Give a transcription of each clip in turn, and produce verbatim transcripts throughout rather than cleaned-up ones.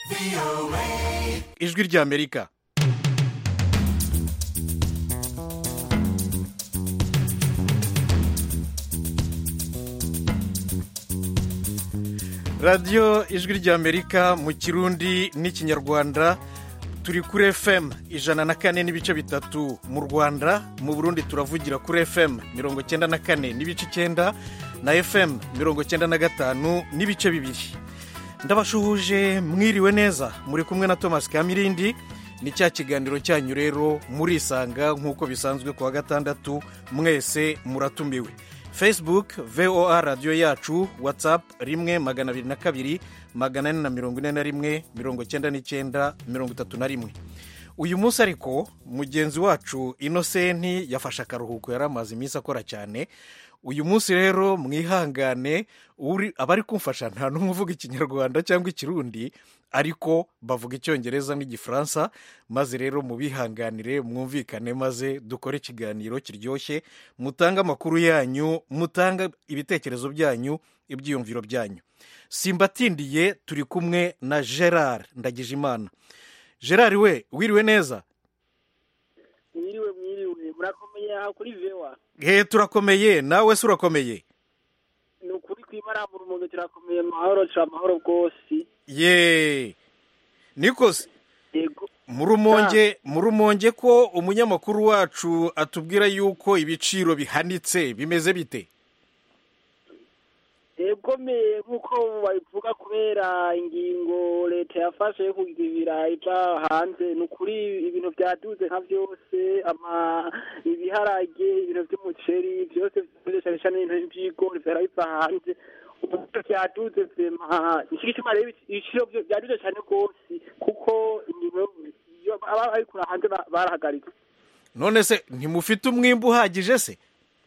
ijwi ry'Amerika. radiyo ijwi ry'Amerika mu kirundi n'ikinyarwanda, turi kuri F M ijana na kane n'ibice bitatu mu Rwanda. Mu Burundi turavugira kuri F M mirongo cyenda na kane n'ibice icyenda na F M mirongo cyenda na gatanu n'ibice bibiri. Ndabashuhuje, mwiriwe neza, muri kumwe na Thomas Kamirindi. Ni cya kiganiro cyanyu rero murisanga nk'uko bisanzwe kuwa gatandatu, mwese muratumiwe. Facebook V O A radiyo yacu, WhatsApp rimwe magana abiri na kabiri magana ane na mirongo ine na rimwe mirongo cyenda n'icyenda mirongo itatu na rimwe. Uyu munsi ariko mugenzi wacu Innocent yafashe akaruhuko, yari amaze iminsi akora cyane. Uyu munsi rero mwihangane, abari kumfasha nta n'umwe uvuga ikinyarwanda cyangwa ikirundi, ariko bavuga icyongereza n'igifaransa, maze rero mubihanganire mwumvikane, maze dukore ikiganiro kiryoshye, mutanga amakuru yanyu, mutanga ibitekerezo byanyu, ibyiyumviro byanyu. Simbatindiye turi kumwe na Gerard Ndagijimana. Gerard we, wiriwe neza? Mwiriwe mwiriwe, murakomeye aha kuri Vewa? He, turakomeye, nawe se urakomeye? Ni ukuri kwimara mu rumonge turakomeye, mahoro cha mahoro bwose. Ye, Nikos, yego, murumonge murumonge ko umunyamakuru wacu atubwira yuko ibiciro bihanitse, bimeze bite? Yego me nkuko babivuga kubera ingingo leta yafashe yo kugibira iva hanze, nukuri ibintu byaduze nka byose, ama ibiharage, ibintu by'umuceri byose byose cyane n'ibigori byarabiva hanze. Ubu byaduze vema, ikigituma rero ibiciro byaduze cyane rwose kuko ingingo aba ari kura hanze barahagaritse. None se ntimufite umwimbu uhagije se?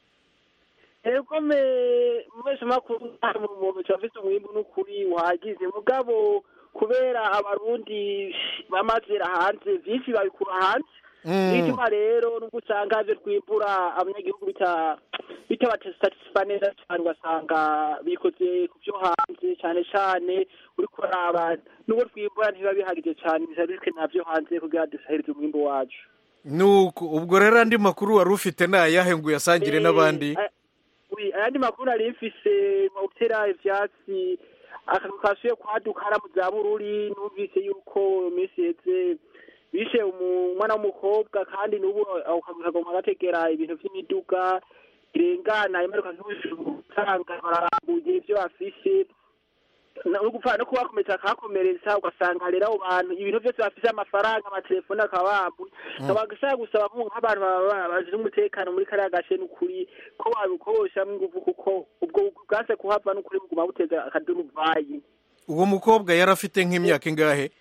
Ego me mwese makuru mu muntu cyafite umwimbu n'ukuri wagize, mugabo kubera abarundi bamazira hanze vyinshi babikura hanze. Bituma rero n'ugusangaje twimbura abanyagihugu bita bitabatisfatisfanera cyane, ugasanga bikoze ku byo hanze cyane cyane, uri kuraba n'ubwo twimbura ntibabihagije cyane, bizabike navyo hanze kugira dusahirize umwimbu wacu. Nuko ubwo rero andi makuru wari ufite nayahe ngo uyasangire n'abandi? Oui, ayandi makuru ari mfise mu gutera ivyatsi akakasuye kwadukara mu za Bururi, numvise yuko iminsi yeze bishe umwana w'umukobwa, kandi n'ubu akagomba gategera ibintu vy'imiduga irengana imaruka nk'ubusanga bararambuye ivyo bafise, no gupfa no kubakomeza akakomeretsa, ugasanga rero abo bantu ibintu byose bafise amafaranga, amatelefone akabambuye. Nkabagashaka gusaba nk'abantu bazi umutekano muri kariya gace n'ukuri ko babikosha mw'inguvu, kuko ubwo bwase kuhava n'ukuri muguma buteza akaduruvayi. Uwo mukobwa yarafite nk'imyaka ingahe?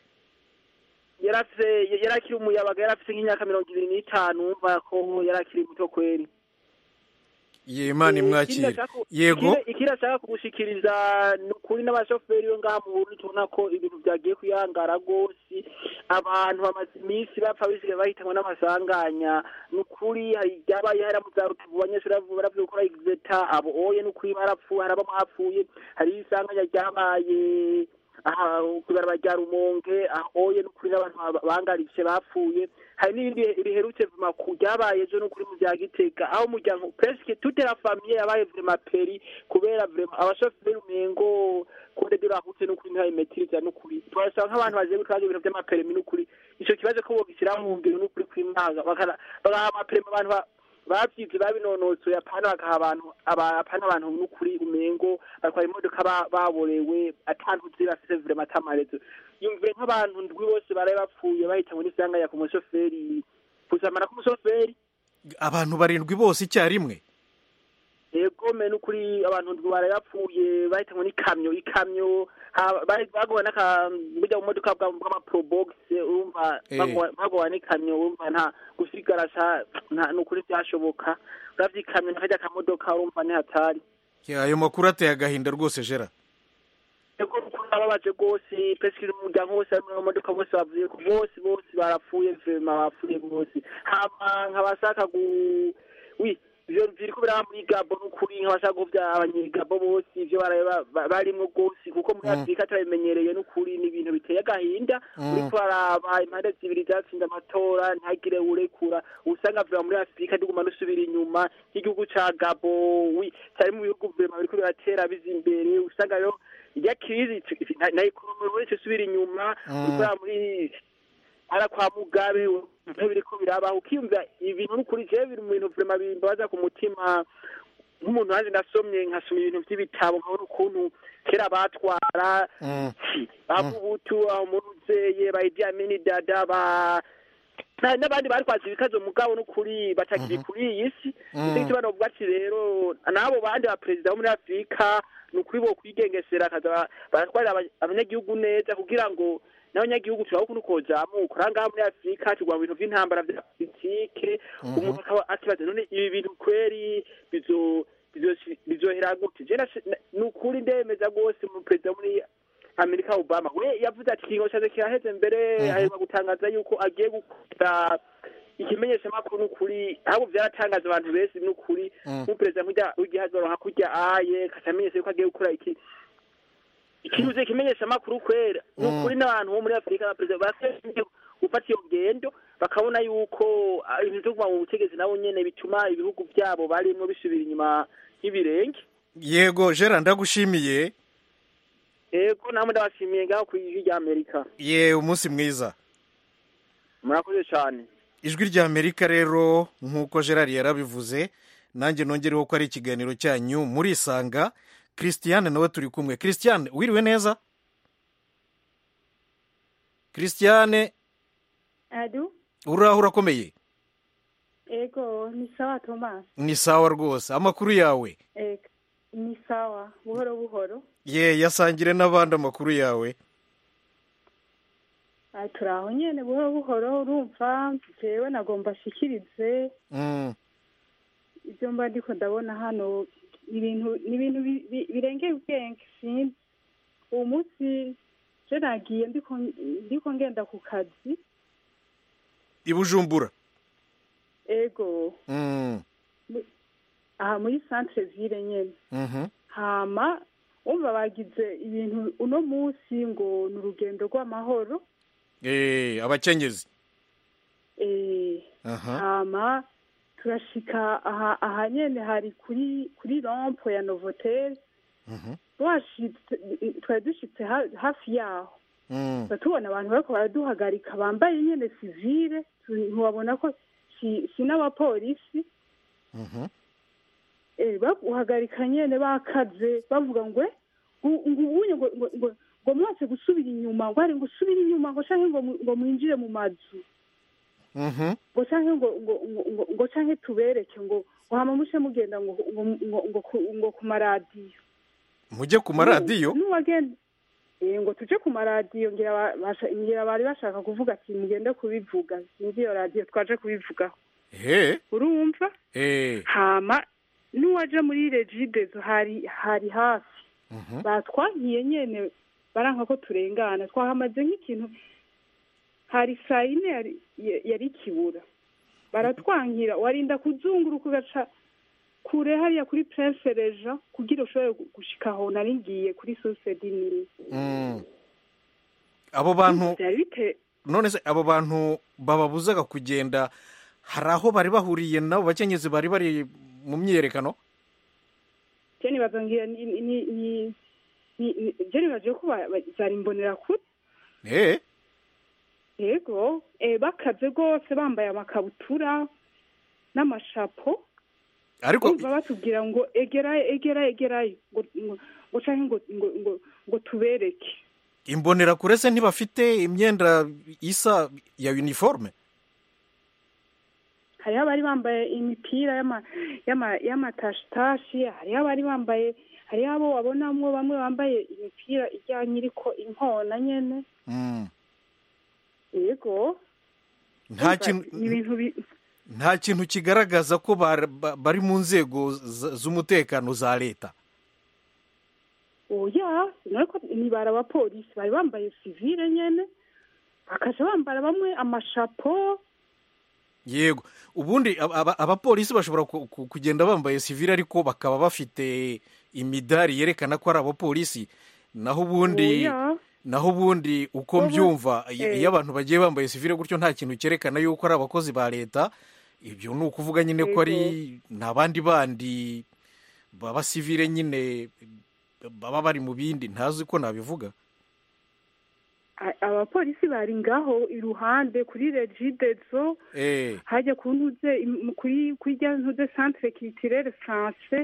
Yarafise yarakiri umuyabaga, yarafise nk'imyaka mirongo ibiri n'itanu, umva ko yarakiri muto kweri. Yemani mwakire. Yego, ikirashaka kugushikiriza kuri n'abashoferi yo ngaha mu Burundi, tubona ko ibintu byagiye kuyangara gose, abantu bamaze iminsi bapfa bisigaye bahitanwa n'amasanganya. Nukuri hari byabaye hari mu za Rutubu, abanyeshuri baravye gukora exeta, abo oye nukuri barapfuye, haraba mwapfuye, hari isanganya ryabaye aha kubaraba rya Rumonge, ahoye nukuri n'abantu bangaritse bapfuye. Hari n'ibindi biherutse vuma kujyabaye ejo n'ukuri mu bya Gitega, aho umuryango presque toute la famille yabaye vraiment peri, kubera vraiment abashoferi umengo kode durahutse n'ukuri nta imetiriza n'ukuri. Twasanga nk'abantu baje gutwaza ibintu by'amaperimi n'ukuri, ico kibazo ko bogishyira mu ngiro n'ukuri kwimaga bakara bagaha amaperimi abantu bavyize babinonotsoye, apana bagaha abantu apana abantu n'ukuri umengo batwara imodoka baborewe atantuzi bafise vraiment atamarezo. Yumvire nk'abantu ndwi bose baraye bapfuye bahitanywe n'isanga ya kumushoferi, kuzamana kumushoferi abantu barindwi bose icyarimwe. Yego me n'ukuri abantu ndwi baraye bapfuye bahitanywe n'ikamyo, ikamyo bagowe n'aka burya mu modoka bwa Probox, urumva bagowe n'ikamyo, urumva nta gusigara nta n'ukuri byashoboka, uravye ikamyo n'akajya kamodoka, urumva ni hatari. Ayo makuru ateye agahinda rwose Gerard. Ego ababaje gose, presque umuryango wose mu modoka bose bavuye ko bose bose barapfuye, vema bapfuye bose. Hama nkabashaka gu oui ivyo biriko biraba muri Gabo n'ukuri nk'abashaka kuvya abanyegabo bose ivyo barimwo rwose kuko muri Afurika turabimenyereye n'ukuri ni ibintu biteye agahinda uriko baraba impande zibiri zatsinda amatora ntagire urekura usanga vuba muri Afurika diguma nusubira inyuma nk'igihugu ca Gabo cari mu bihugu vyema biriko biratera biza imbere usanga yo ya krizi na ekonomi wese subira inyuma uriko muri ara kwa Mugabe biriko biraba ukiyumva ibintu n'ukuri je biri mu bintu vrema bimbaza ku mutima nk'umuntu wanje nasomye nkasoma ibintu by'ibitabo nkabona ukuntu kera batwara abubutu umuruzeye ba Idi Amin Dada ba n'abandi barikwaza ibikazo mugabo n'ukuri batakiri kuri iyi si ndetse banovuga ati rero nabo bandi ba president bo muri Afrika n'ukuri bo kwigengesera kaza baratwara abanyagihugu neza kugira ngo n'abanyagihugu turaho kuno kozamuka uranga muri Afrika tugwa mu bintu by'intambara bya politike umuntu akaba atibaza none ibi bintu kweri bizo bizohera gute je n'ukuri ndemeza gose mu president muri Amerika Obama we yavuze ati kingo cyaze kiraheze mbere aheruka gutangaza yuko agiye gukora ikimenyesha makuru n'ukuri ahubwo byaratangaza abantu bese n'ukuri mu president mujya ugihazoro hakurya aye katamenyese yuko agiye gukora iki ikintu je kimenyesha makuru kwera n'ukuri n'abantu bo muri Afrika ba president basenge gufata iyo ngendo bakabona yuko ibintu byo mu butegezi nabo nyene bituma ibihugu byabo barimo bisubira inyuma y'ibirenge. Yego Gerard ndagushimiye. Ego namwe ndabashimiye ngaho ku ijwi rya Amerika. Ye umunsi mwiza. Murakoze cyane. Ijwi rya Amerika rero nkuko Gerard yarabivuze nanjye nongereho ko ari ikiganiro cyanyu muri Sanga. Christiane nawe turi kumwe. Christiane wiriwe neza? Christiane Adu uraho urakomeye? Ego ni sawa Thomas. Ni sawa rwose. Amakuru yawe? Ego ni sawa buhoro buhoro. Ye yasangire n'abandi amakuru yawe. Ah turaho nyene buhoro buhoro urumva jewe nagomba shikirize. Mm. Ibyo mba ndiko ndabona hano ibintu n'ibintu birengeye ubwenge sinzi. Uwo munsi je nagiye ndiko ndiko ngenda ku kazi. I Bujumbura. Ego. Mm. Aha muri centre ville nyene. Mhm. Hama umva bagize ibintu uno munsi ngo n'urugendo rw'amahoro. Eh abakenyezi. Eh. Aha. Hama turashika aha aha nyene hari kuri kuri rompo ya Novotel. Mhm. Twashitse twadushitse hafi yaho. Mm. Batubona abantu bariko baraduhagarika bambaye nyene civile ntiwabona ko si si n'abapolisi. Mhm. Eh baguhagarika nyene bakaze bavuga ngo ngubunye ngo ngo ngo mwase gusubira inyuma ngo ari ngo usubira inyuma ngo canke ngo ngo mwinjire mu mazu. Mhm. Ngo canke ngo ngo ngo ngo canke tubereke ngo hama mushe mugenda ngo ngo ngo ngo ku maradiyo. Mujye ku maradiyo? Nuwagenda eh ngo tuje ku maradiyo ngira ngira bari bashaka kuvuga ati mugende kubivuga sinzi iyo radio twaje kubivugaho. Eh. Urumva? Eh. Hama nuwaje muri Regidezo hari hari hafi. Mhm. Batwankiye nyene baranka ko turengana twahamaze nk'ikintu hari sayine yari yari kibura. Baratwankira warinda kuzunguruka ugaca kure hariya kuri Prince Reja kugira ushobore gushikaho naringiye kuri Sosedini. Mm. Abo bantu none se abo bantu bababuzaga kugenda haraho bari bahuriye nabo bakenyezi bari bari mu myiyerekano? Jeni bazangira ni ni ni ni jeni baje ko bari mbonera kuri. Eh. Yego, eh bakaze gose bambaye amakabutura n'amashapo. Ariko batubwira ngo egera egera egera ngo ngo canke ngo ngo ngo tubereke. Imbonera kurese ntibafite imyenda isa ya uniforme? Hari abari bambaye imipira yama yama yamatashtashi, hari abari bambaye hari abo wabonamwo bamwe bambaye imipira ijyanye iriko inkona nyene. Mm. Yego. Nta kintu nta kintu kigaragaza ko bari mu nzego z'umutekano za leta. Oya, nariko ni baraba polisi bari bambaye civile nyene. Bakaje bambara bamwe amashapo. yego ubundi abapolisi bashobora kugenda bambaye sivile ariko bakaba bafite imidari yerekana ko ari abapolisi, naho ubundi naho ubundi uko mbyumva iyo abantu bagiye bambaye sivile gutyo nta kintu cyerekana yuko ari abakozi ba leta, ibyo ni ukuvuga nyine ko ari n'abandi bandi baba sivile nyine baba bari mu bindi, ntazi ko nabivuga. Abapolisi bari ngaho iruhande kuri regidezo hajya ku ntuze kuri kujya ntuze centre culturel français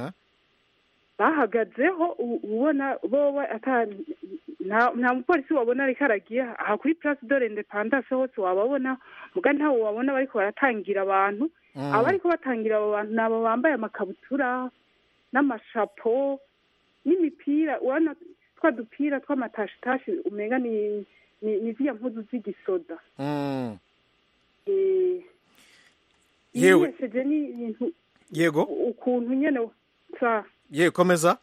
bahagazeho ubona bo nta mupolisi wabona ariko aragiye aha kuri place de l'independance hose wababona muga ntawo wabona bariko baratangira abantu, abariko batangira abo bantu nabo bambaye amakabutura n'amashapo n'imipira, urana twa dupira tw'amatashitashi umenga ni ni ziriya mpuzu z'igisoda. yewe yego ukuntu nyene sa ye komeza.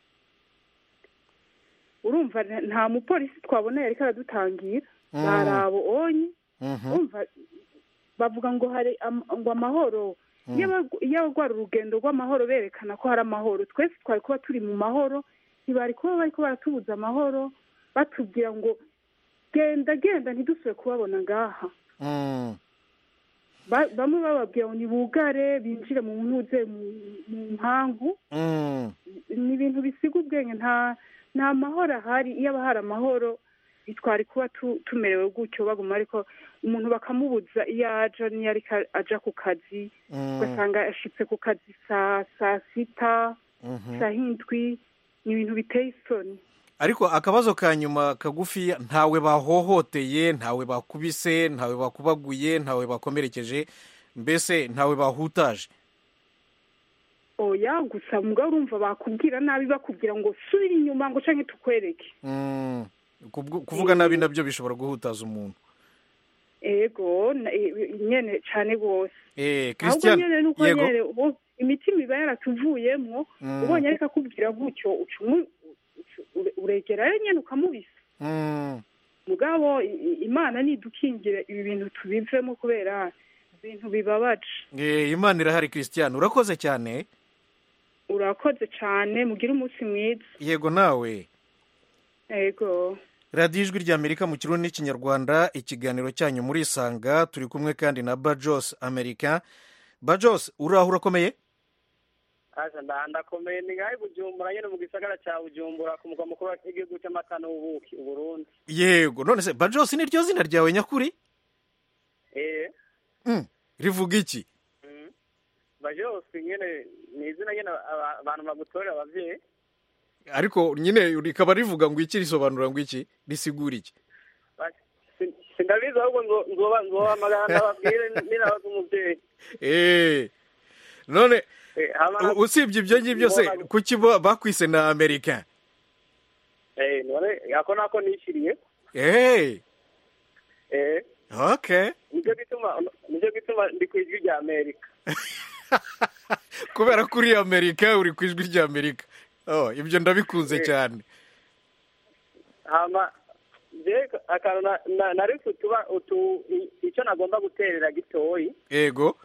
Urumva nta mupolisi twabona yariko aradutangira barabo onye, urumva bavuga ngo hari ngo amahoro, iyo bagwara urugendo rw'amahoro berekana ko hari amahoro, twese twari kuba turi mu mahoro, ntibari kuba bariko baratubuza amahoro batubwira ngo genda genda ntidusubire kubabona ngaha. Bamwe bababwira ngo nibugare binjire mu ntuze mu mpangu, ni ibintu bisiga ubwenge, nta nta mahoro ahari. Iyo aba hari amahoro ntitwari kuba tumerewe gutyo baguma, ariko umuntu bakamubuza iyo aja niyo ariko aja ku kazi ugasanga ashitse ku kazi saa saa sita saa hindwi, ni ibintu biteye isoni. Ariko akabazo ka nyuma kagufi, ntawe bahohoteye, ntawe bakubise, ntawe bakubaguye, ntawe bakomerekeje, mbese ntawe bahutaje? Oya, gusa mugabo urumva bakubwira nabi, bakubwira ngo subira inyuma ngo canke tukwereke. Mm. Kuvuga nabi nabyo bishobora guhutaza umuntu. Ego nyene cyane gose. Eh, Christian, yego imitima iba yaratuvuyemwo, ubonye ariko akubwira gutyo ucumu uregera nyene ukamubisa. Mugabo Imana nidukingira ibi bintu tubivemo kubera ibintu bibabaje. Eh, Imana irahari. Christian, urakoze cyane. Urakoze cyane, mugira umunsi mwiza. Yego nawe. Ego. radiyo ijwi ry'Amerika mu kirundi n'ikinyarwanda, ikiganiro cyanyu muri Isanga, turi kumwe kandi na Bajos America. Bajos, uraho urakomeye? Asa ndakomeye, ni ngahe Bujumbura nyene mu gisagara cya Bujumbura ku mugwa mukuru w'igihugu cy'amata n'ubuki u Burundi. Yego, none se Bajos ni ryo zina ryawe nyakuri? Eh. Mm, rivuga iki? Mm. Bajos nyene ni izina nyene abantu bagutorera abavyeyi. Ariko nyine rikaba rivuga ngo iki, risobanura ngo iki, risigura iki? Sindabizi ahubwo ngo nzoba nzoba magana babwire nirabaza umuvyeyi. Eh. None usibye ibyo ngibyo se kuki bakwise na America? Eh, none yako nako nishiriye. Eh. Eh. Okay. Nibyo bituma nibyo bituma ndi ku ijwi rya America. Kubera kuri America uri ku ijwi rya America. Oh, ibyo ndabikunze cyane. Hama je akana nari kutuba utu icyo nagomba guterera gitoyi. Ego.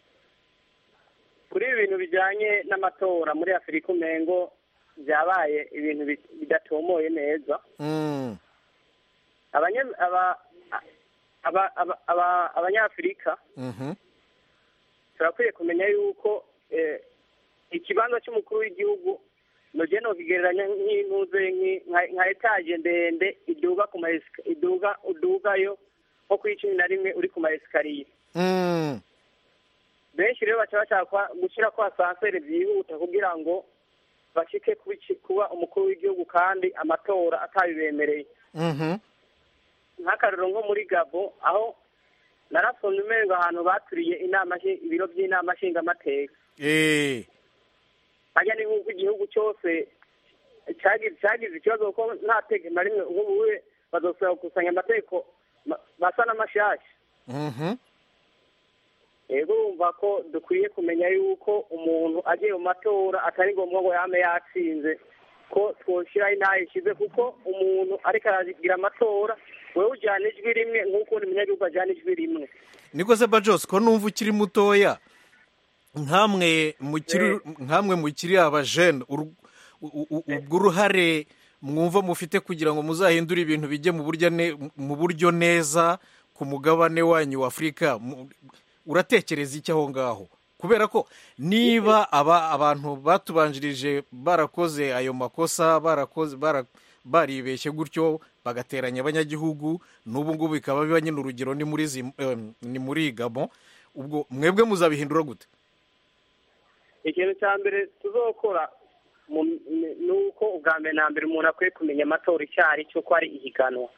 Kuri ibintu bijanye n'amatora muri Afrika umengo byabaye ibintu bidatomoye neza. Mm. Abanye aba aba aba abanyafrika Mhm. turakwiye kumenya yuko eh, ikibanza cy'umukuru w'igihugu noje no kigereranya nk'intuze nka etage ndende iduga ku maesika iduga udugayo nko ku icumi na rimwe uri ku maesikariye. Mm. Benshi rero baca bashaka gushyira kwa sansere byihuta kugira ngo bashike kuba umukuru w'igihugu kandi amatora atabibemereye. Mhm. Nk'akarero nko muri Gabo aho narasomye umengo ahantu baturiye inama ibiro by'inama nshingamateka. Eh. Hajya ni nk'uko igihugu cyose cyagize cyagize ikibazo ko nta tege na rimwe ubuwe bazosaba gukusanya amategeko basa n'amashashya. Mhm. Ego umva ko dukwiye kumenya yuko umuntu agiye mu matora atari ngombwa ngo yame yatsinze, ko twoshira inaye ishize kuko umuntu ariko aragira amatora wewe ujyana ijwi rimwe nk'uko undi munyagihugu ajyana ijwi rimwe. niko se Bajos ko numva ukiri mutoya nkamwe mukiri nkamwe mukiri abajene ubwo uruhare mwumva mufite kugira ngo muzahindure ibintu bijye mu buryo mu buryo neza ku mugabane wanyu wa Afurika, uratekereza iki aho ngaho? Kubera ko niba aba abantu batubanjirije barakoze ayo makosa, barakoze baribeshye gutyo bagateranya abanyagihugu, n'ubu ngubu bikaba biba nyine urugero ni muri ni muri Gabon, ubwo mwebwe muzabihindura gute? Ikintu cya mbere tuzokora ni uko ubwa mbere na mbere umuntu akwiye kumenya amatora icyari cyo ko ari ihiganwa.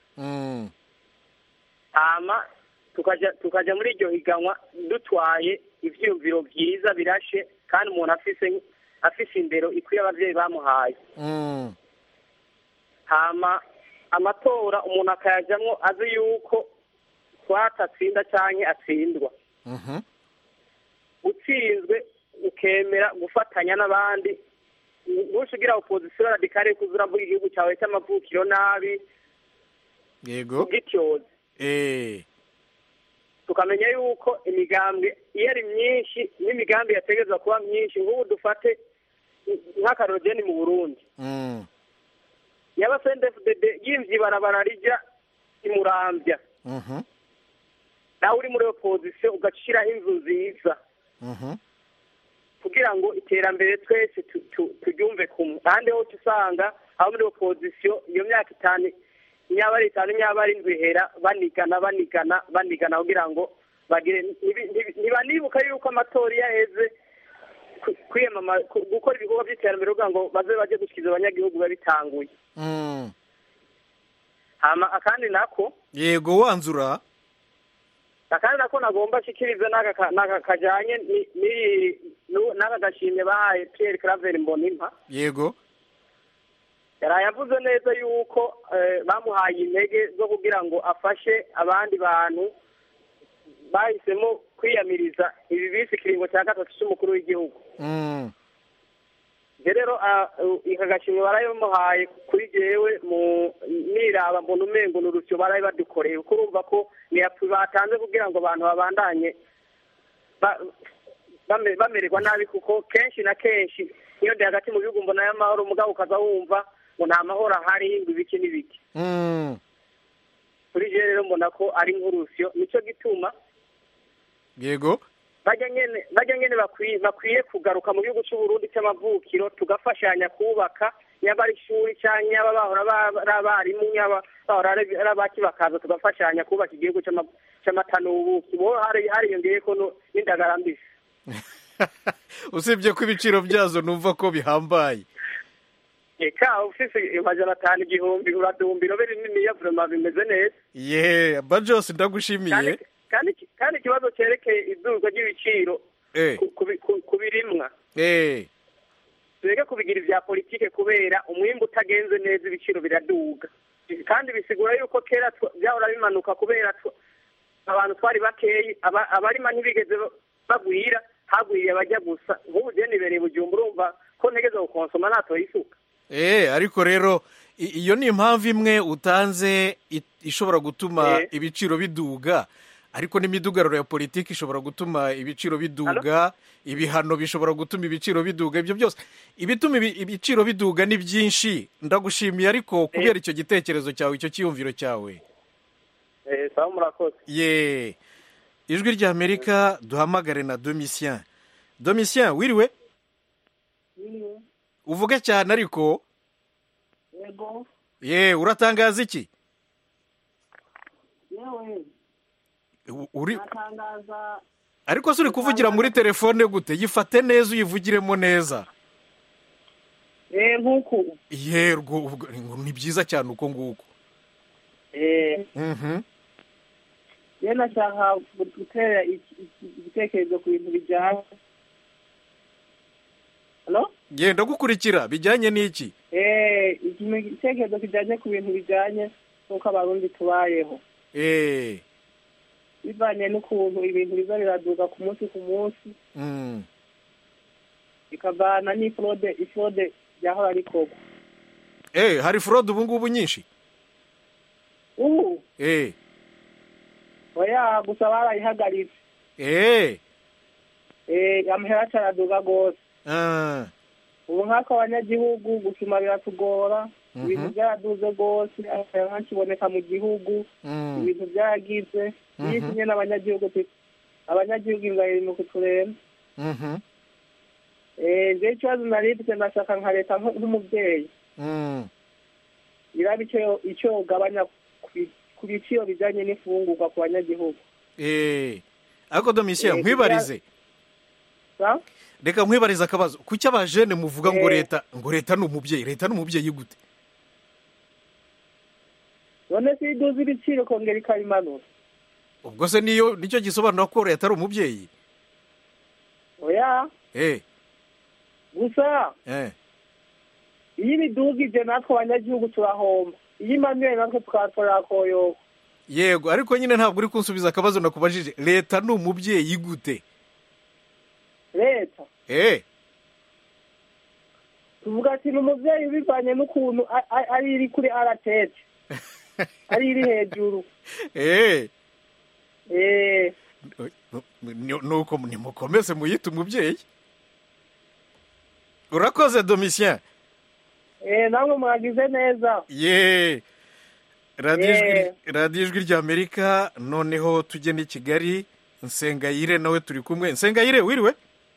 hama tukajya tukajya muri iryo higanwa dutwaye ivyumviro byiza birashe kandi umuntu afise afise indero ikwiye abavyeyi bamuhaye. hama amatora umuntu akayajamwo azi yuko twatatsinda canke atsindwa. utsinzwe ukemera gufatanya n'abandi, ntushigira opposition radicale kuzura mvuga igihugu cyawe cy'amavukiro nabi. Yego. Gityoze. Eh. Tukamenya yuko imigambwe iyo ari myinshi n'imigambi yategezwa kuba myinshi, nk'ubu dufate nk'akarogeni mu Burundi. Mm. Yaba C N D F D D yimvye barabara rija imurambya. Mhm. Nawe uri muri opposition ugashiraho inzu nziza. Mhm. kugira ngo iterambere twese turyumve kumwe. Kandi ho tusanga aho muri opposition iyo myaka itanu nyabari itanu nyabari ndwihera banigana banigana banigana kugira ngo bagire ntibanibuka yuko amatora yaheze kwiyamama gukora ibikorwa by'iterambere kugira ngo baze baje gushyikiza abanyagihugu babitanguye. Mm. hama akandi nako yego wanzura akandi nako nagomba shikiriza naka naka kajanye ni naka gashimye bahaye Pierre Claver Mbonimpa. Yego. Yarayavuze neza yuko bamuhaye intege zo kugira ngo afashe abandi bantu bahisemo kwiyamiriza ibi bisi kiringo cya gatatu cy'umukuru w'igihugu. Mm. rero ikagashimwe barayimuhaye kuri jewe mu niraba mbona umengo n'urusyo barayi badukoreye kuko urumva ko batanze kugira ngo abantu babandanye bamererwa nabi, kuko kenshi na kenshi iyo ndi hagati mu bihugu mbona y'amahoro mugabo ukaza wumva ngo nta mahoro ahari ngo ibiki n'ibiki. kuri jewe rero mbona ko ari nk'urusyo, nicyo gituma yego bajya nyene bajya nyene bakwiye bakwiye kugaruka mu gihugu cy'u Burundi cy'amavukiro tugafashanya kubaka nyaba ari ishuri cyangwa nyaba bahora abarimu nyaba bahora abaki bakaza tugafashanya kubaka igihugu cy'amatanubuki. bo hari hariyongeye ko n'indagara mbisi. usibye ko ibiciro byazo numva ko bihambaye. eka ufise amajana atanu igihumbi uradumbiro biri nini ya vraiment bimeze neza. Yeah, Bajos ndagushimiye. kandi kandi ikibazo cyerekeye idurwa ry'ibiciro kubirimwa eh twege kubigira ibya politike kubera umwimbu utagenze neza ibiciro biraduga, kandi bisigura yuko kera byahora bimanuka kubera abantu twari bakeyi abarima ntibigeze bagwira hagwiriye abajya gusa. nk'ubu je nibereye Bujumbura urumva ko ntegeze gukonsoma natoye isuka. eh ariko rero iyo ni impamvu imwe utanze ishobora gutuma eh. ibiciro biduga, ariko n'imidugararo ya politiki ishobora gutuma ibiciro biduga. ibihano bishobora gutuma ibiciro biduga. ibyo byose ibituma ibiciro biduga ni byinshi. ndagushimiye ariko kubera icyo gitekerezo cyawe, icyo cyiyumviro cyawe. eh sawa murakoze. ye ijwi rya Amerika duhamagare na Domitien. Domitien wiriwe? Wiriwe. uvuge cyane ariko. Yego. ye uratangaza iki? yewe uri natangaza ariko suri kuvugira muri telefone gute? yifate neza uyivugiremo neza. eh nkuko yerwo ni byiza cyane uko nguko. eh mhm yena cyangwa gutera igitekerezo ku bintu bijyanye. Hello? genda gukurikira bijyanye n'iki? eh igitekerezo kijyanye ku bintu bijyanye n'uko abarundi tubayeho. eh bivanye n'ukuntu ibintu biza biraduka ku munsi ku munsi. mm ikavana ni fraude ifraude yahora ari koko. eh hari fraude ubu ngubu nyinshi. ubu eh oya gusa barayihagaritse eh eh amahera acaraduga gose ah ubu nk'ako abanyagihugu gusuma biratugora Mhm. ibintu byaraduze gose nta kiboneka mu gihugu mm, ibintu byaragize Mhm. iyo kumwe n'abanyagihugu tu- abanyagihugu inzara iri mu kuturemba mhm, eh je ikibazo nari mfite ndashaka nka leta nk- nk'umubyeyi mm. iraba icyo icyo ugabanya ku bi- ku biciro bijyanye n'imfungurwa ku banyagihugu eh ariko Domitien Eh, nkwibarize sa reka nkwibarize akabazo kuki abajene muvuga ngo Eh. leta ngo leta ni umubyeyi leta ni umubyeyi gute none si iduza ibiciro kongera ikabimanura ubwo se niyo nicyo gisobanura ko leta ari umubyeyi oya eh gusa eh iyo ibidugije natwe abanyagihugu turahomba iyo imanuye natwe tukatorera koyoka yego ariko nyine ntabwo uri kunsubiza akabazo nakubajije leta ni umubyeyi gute leta eh tuvuga ati ni umubyeyi ubivanye n'ukuntu a- a- ari iri kuri aratete ari iri hejuru eh eh Ni- nuko nimukomeze muyite umubyeyi urakoze Domitien eh namwe mwagize neza ye radiyo ijwi Eh. radiyo ijwi ry'amerika noneho tujye n'i kigali nsengayire nawe turi kumwe nsengayire wiriwe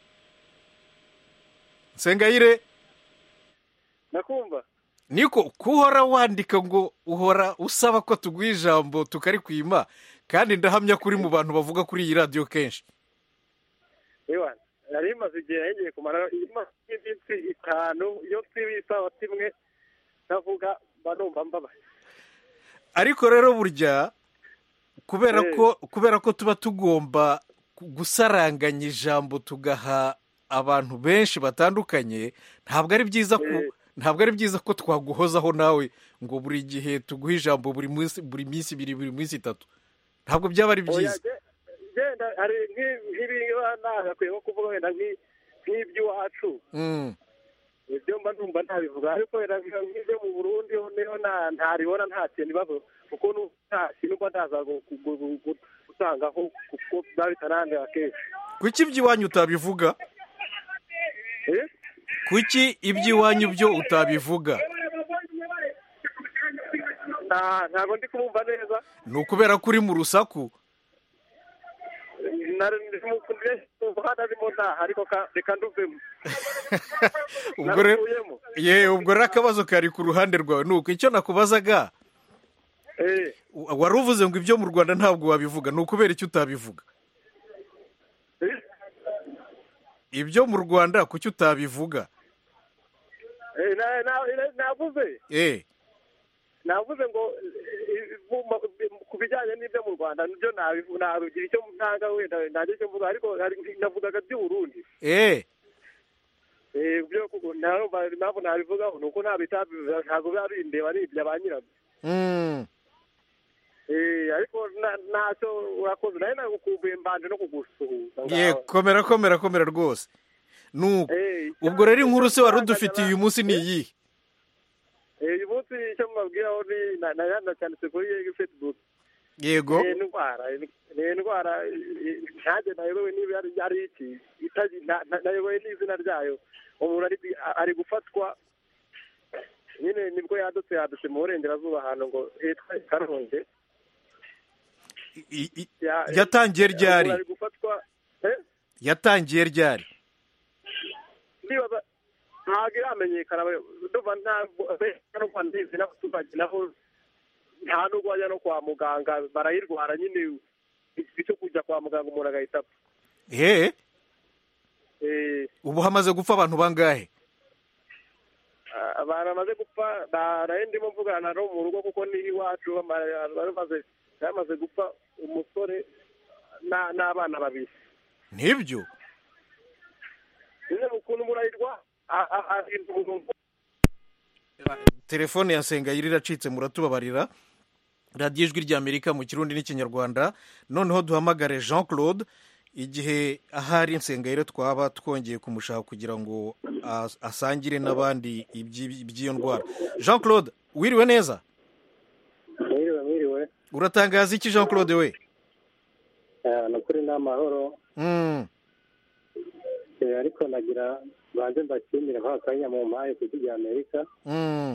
nsengayire nakumva niko kuhora wandika ngo uhora usaba ko tuguha ijambo tukarikwima kandi ndahamya ko uri mu bantu bavuga kuri iyi radiyo kenshi ewa nari maze igihe yagiye kumara iminsi itanu iyo twiba isaha kimwe navuga mba numva mbabaye ariko rero burya kubera Eh. ko kubera ko tuba tugomba gu- gusaranganya ijambo tugaha abantu benshi batandukanye ntabwo ari byiza ko Eh. ntabwo ari byiza ko twaguhozaho nawe ngo buri gihe tuguhe ijambo buri munsi buri minsi ibiri buri minsi itatu ntabwo byaba ari oya byiza ge- genda hari nk'i- nk'ibiba nagakwiye nko kuvuga wenda nk'i- nk'iby'iwacu Mm. ibyo mba numva ntabivuga ariko wenda nk- nk'ibyo mu burundi ho niho nta- ntaribona nta kintu ibibazo kuko nu- nta kintu mba ndaza gu- gu- gu- gu- gutangaho kuko biba bitanandira kenshi kuki iby'iwanyu utabivuga Eh? kuki iby'iwanyu byo utabivuga Nta- ntabwo ndi kumva neza ni ukubera ko uri mu rusaku umuhanda arimo ntaha ariko ka- reka nduvemo ubwo rero Nakuyemo. ye ubwo rero akabazo kari ku ruhande rwawe ni uko icyo nakubazaga Eh, wari uvuze ngo ibyo mu rwanda ntabwo wabivuga ni ukubera icyo utabivuga eh, ibyo mu rwanda kuki utabivuga eh, na- na- na- navuze eh navuze ngo eh, eh, mu- ma- ku bijyanye n'ibyo mu rwanda nibyo nabivu- nabigira icyo ntanga wenda ntagira icyo mvuga ariko hari- navugaga by'uburundi eh Eh, byo kuko ntarumva impamvu nabivugaho ni uko ntabitabivuga ntabwo biba bindeba ni ibya ba nyirabyo mm. Eh, ariko na- ntacyo urakoze nawe nagukumbuye mbanje no kugusuhuza ye ngaho. komera komera komera rwose nuko Eh, ubwo rero inkuru se wari udufitiye uyu munsi ni iyihe Eh, uyu munsi icyo mubabwiraho ni na- na- nacyanditse kuri facebook yego ni indwara ni indwara eh, ntanjye nayobewe niba ari ari iki itazi- na- na- nayobewe n'izina ryayo umuntu ari ari gufatwa nyine nibwo yadutse yadutse mu burengerazuba ahantu ngo hitwa i karongi I- i- Ya- yatangiye ryari umuntu ari gufatwa eh? yatangiye ryari ndibaza ntabwo iramenyekana ndumva ntabwo nubwo ndizi n'abaturage nabo nta nubwo bajya no kwa muganga barayirwara nyine icyo kujya kwa muganga umuntu agahita apfa eh Eh, ubu hamaze gupfa abantu bangahe abantu bamaze gupfa naraye ndimo mvugana no mu rugo kuko ni iwacu bama- bamaze bamaze gupfa umusore na- n'abana babiri nibyo nyine ukuntu umuntu ayirwa ahinda umuntu telefone ya Sengayire iracitse muratubabarira radiyo ijwi ry'amerika mu kirundi n'ikinyarwanda noneho duhamagare Jean Claude igihe ahari Sengayire twaba twongeye kumushaka kugira ngo as- asangire n'abandi iby'i- iby'iyo ndwara Jean Claude wiriwe neza mwiriwe mwiriwe uratangaza iki Jean Claude we? ni ukuri ni amahoro. Mm. Eh, ariko nagira banze mbashimire aho akanya mu mpaye ku rya Amerika. Mm.